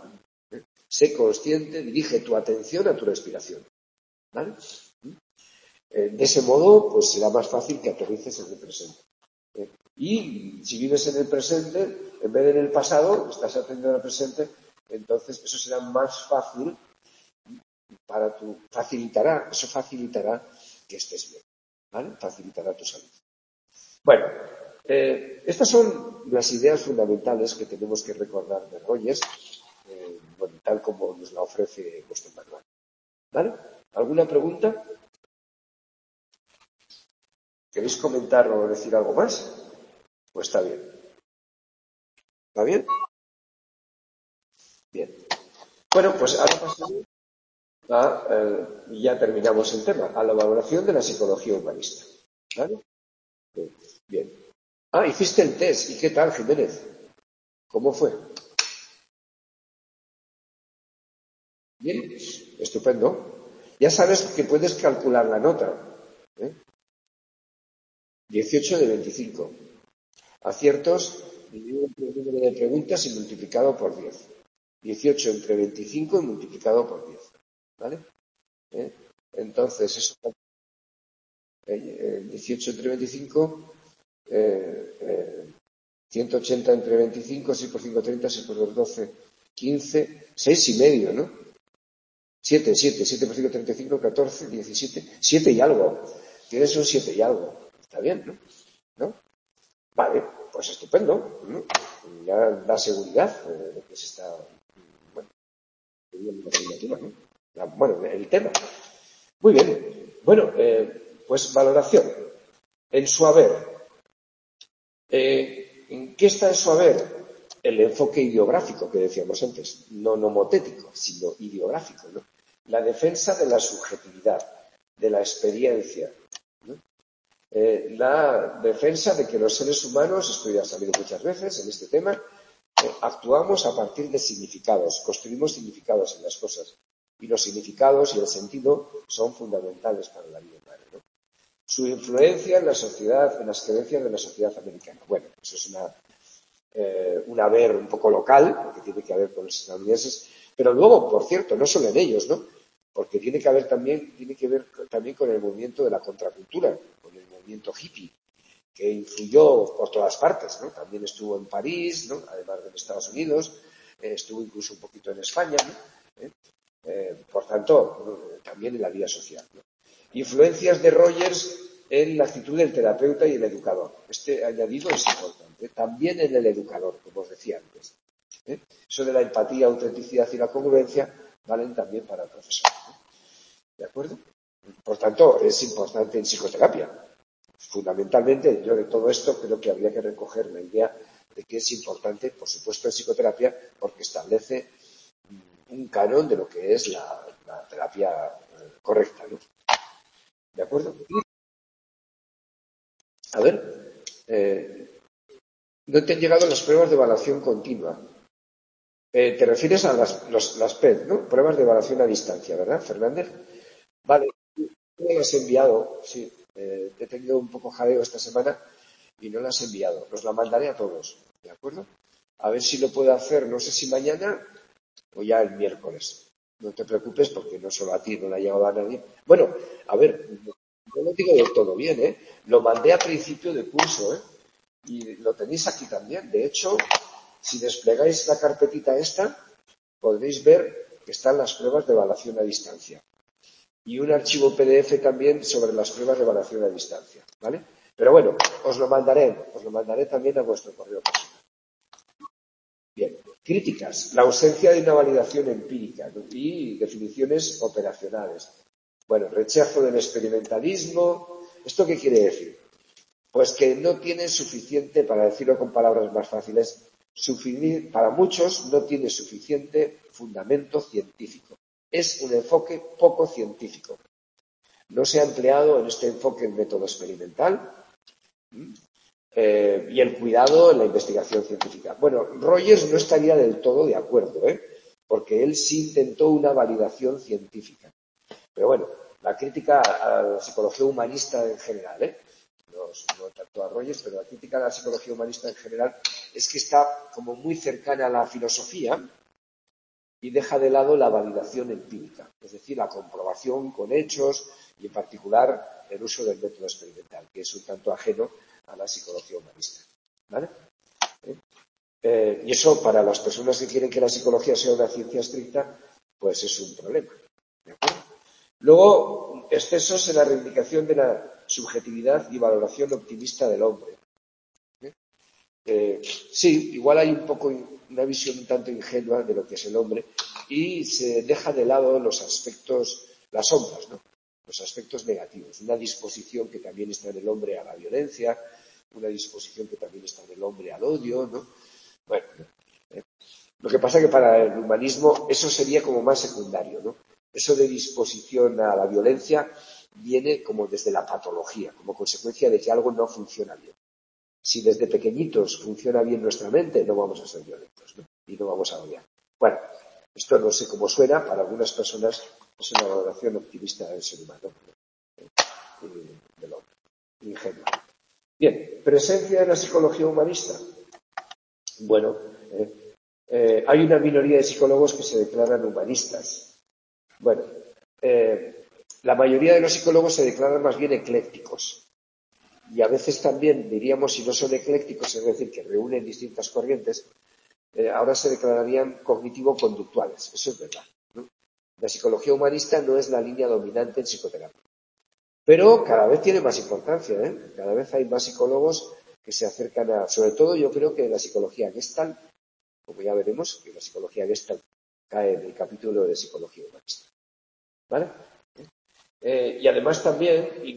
sé consciente, dirige tu atención a tu respiración, ¿vale? De ese modo, pues será más fácil que aterrices en el presente. Y si vives en el presente, en vez de en el pasado, estás atendiendo al presente, entonces eso será más fácil eso facilitará que estés bien, ¿vale? Facilitará tu salud. Bueno, estas son las ideas fundamentales que tenemos que recordar de Rogers, bueno, tal como nos la ofrece vuestro manual. ¿Vale? ¿Alguna pregunta? ¿Queréis comentar o decir algo más? Pues está bien. ¿Va bien? Bien. Bueno, pues ahora pasamos y ya terminamos el tema, a la valoración de la psicología humanista. ¿Vale? Bien. Hiciste el test. ¿Y qué tal, Jiménez? ¿Cómo fue? Estupendo. Ya sabes que puedes calcular la nota. 18 de 25. Aciertos, dividido entre el número de preguntas y multiplicado por 10. 18 entre 25 y multiplicado por 10. ¿Vale? Entonces, eso 18 entre 25, 180 entre 25, 6 por 5, 30, 6 por 2, 12, 15, 6 y medio, ¿no? 7 por 5, 35, 14, 17, 7 y algo. Tienes un 7 y algo. Está bien, ¿no? ¿No? Vale, pues estupendo, ¿no? Ya da seguridad de que se está, bueno, la asignatura, ¿no? Bueno, el tema. Muy bien. Bueno, pues valoración. En su haber. ¿En qué está en su haber? El enfoque ideográfico que decíamos antes, no nomotético, sino ideográfico, ¿no? La defensa de la subjetividad, de la experiencia, ¿no? La defensa de que los seres humanos, esto ya ha salido muchas veces en este tema, actuamos a partir de significados, construimos significados en las cosas, y los significados y el sentido son fundamentales para la vida humana, ¿no? Su influencia en la sociedad, en las creencias de la sociedad americana. Bueno, eso es un haber un poco local, que tiene que ver con los estadounidenses, pero luego, por cierto, no solo en ellos, ¿no? Porque tiene que ver también con el movimiento de la contracultura, con el movimiento hippie, que influyó por todas partes, ¿no? También estuvo en París, ¿no? Además de en Estados Unidos, estuvo incluso un poquito en España, ¿no? Por tanto, también en la vida social, ¿no? Influencias de Rogers en la actitud del terapeuta y el educador. Este añadido es importante. También en el educador, como os decía antes. Eso de la empatía, autenticidad y la congruencia valen también para el profesor, ¿no? ¿De acuerdo? Por tanto, es importante en psicoterapia. Fundamentalmente, yo de todo esto creo que habría que recoger la idea de que es importante, por supuesto, en psicoterapia, porque establece un canon de lo que es la terapia correcta, ¿no? ¿De acuerdo? A ver, no te han llegado las pruebas de evaluación continua. Te refieres a las PED, ¿no? Pruebas de evaluación a distancia, ¿verdad, Fernández? Vale, no las he enviado, sí. He tenido un poco jaleo esta semana y no las he enviado. Los la mandaré a todos, ¿de acuerdo? A ver si lo puedo hacer, no sé si mañana o ya el miércoles. No te preocupes porque no solo a ti, no le ha llegado a nadie. Bueno, a ver, no lo digo del todo bien, ¿eh? Lo mandé a principio de curso, ¿eh? Y lo tenéis aquí también. De hecho, si desplegáis la carpetita esta, podréis ver que están las pruebas de evaluación a distancia. Y un archivo PDF también sobre las pruebas de evaluación a distancia, ¿vale? Pero bueno, os lo mandaré también a vuestro correo personal. Bien, críticas. La ausencia de una validación empírica, ¿no? Y definiciones operacionales. Bueno, rechazo del experimentalismo. ¿Esto qué quiere decir? Pues que no tiene suficiente, para decirlo con palabras más fáciles, para muchos no tiene suficiente fundamento científico. Es un enfoque poco científico. No se ha empleado en este enfoque el método experimental y el cuidado en la investigación científica. Bueno, Rogers no estaría del todo de acuerdo, porque él sí intentó una validación científica. Pero bueno, la crítica a la psicología humanista en general, no tanto a Rogers, pero la crítica a la psicología humanista en general es que está como muy cercana a la filosofía y deja de lado la validación empírica, es decir, la comprobación con hechos y en particular el uso del método experimental, que es un tanto ajeno a la psicología humanista, ¿vale? Y eso para las personas que quieren que la psicología sea una ciencia estricta, pues es un problema, ¿de acuerdo? Luego, excesos en la reivindicación de la subjetividad y valoración optimista del hombre. Sí, igual hay un poco una visión un tanto ingenua de lo que es el hombre y se deja de lado los aspectos, las sombras, ¿no? Los aspectos negativos. Una disposición que también está en el hombre a la violencia, una disposición que también está en el hombre al odio, ¿no? Bueno, lo que pasa es que para el humanismo eso sería como más secundario, ¿no? Eso de disposición a la violencia viene como desde la patología, como consecuencia de que algo no funciona bien. Si desde pequeñitos funciona bien nuestra mente, no vamos a ser violentos, ¿no? Y no vamos a odiar. Bueno, Esto no sé cómo suena, para algunas personas es una valoración optimista del ser humano, del hombre, ingenua. Bien, presencia de la psicología humanista. Bueno, hay una minoría de psicólogos que se declaran humanistas. Bueno, la mayoría de los psicólogos se declaran más bien eclécticos. Y a veces también, diríamos, si no son eclécticos, es decir, que reúnen distintas corrientes, ahora se declararían cognitivo-conductuales. Eso es verdad, ¿no? La psicología humanista no es la línea dominante en psicoterapia. Pero cada vez tiene más importancia, ¿eh? Cada vez hay más psicólogos que se acercan a... Sobre todo yo creo que la psicología Gestalt, como ya veremos, que la psicología Gestalt cae en el capítulo de psicología humanista. ¿Vale? Y además también...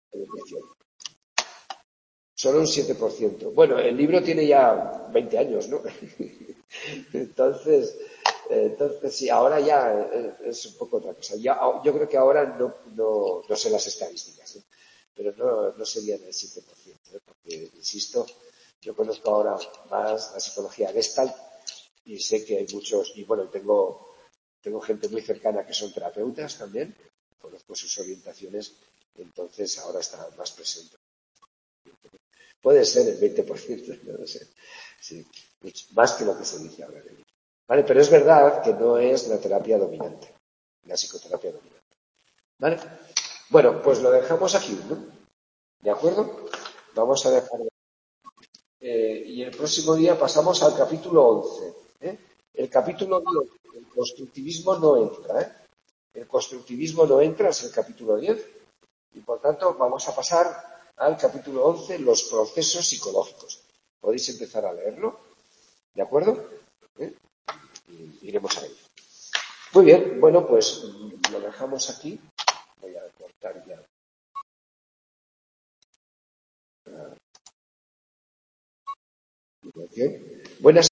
Solo un 7%. Bueno, el libro tiene ya 20 años, ¿no? Entonces sí, ahora ya es un poco otra cosa. Yo creo que ahora no sé las estadísticas, ¿eh? Pero no serían el 7%, ¿eh? Porque, insisto, yo conozco ahora más la psicología Gestalt y sé que hay muchos, y bueno, tengo gente muy cercana que son terapeutas también, conozco sus orientaciones, entonces ahora está más presente. Puede ser el 20%, no lo sé. Sí, más que lo que se dice ahora. ¿Vale? Pero es verdad que no es la terapia dominante, la psicoterapia dominante. ¿Vale? Bueno, pues lo dejamos aquí, ¿no? ¿De acuerdo? Vamos a dejarlo. Y el próximo día pasamos al capítulo 11. ¿Eh? El capítulo 10, el constructivismo no entra. ¿Eh? El constructivismo no entra, es el capítulo 10. Y por tanto vamos a pasar al capítulo 11, los procesos psicológicos. Podéis empezar a leerlo, ¿de acuerdo? Y iremos a ello. Muy bien, bueno, pues lo dejamos aquí. Voy a cortar ya. Buenas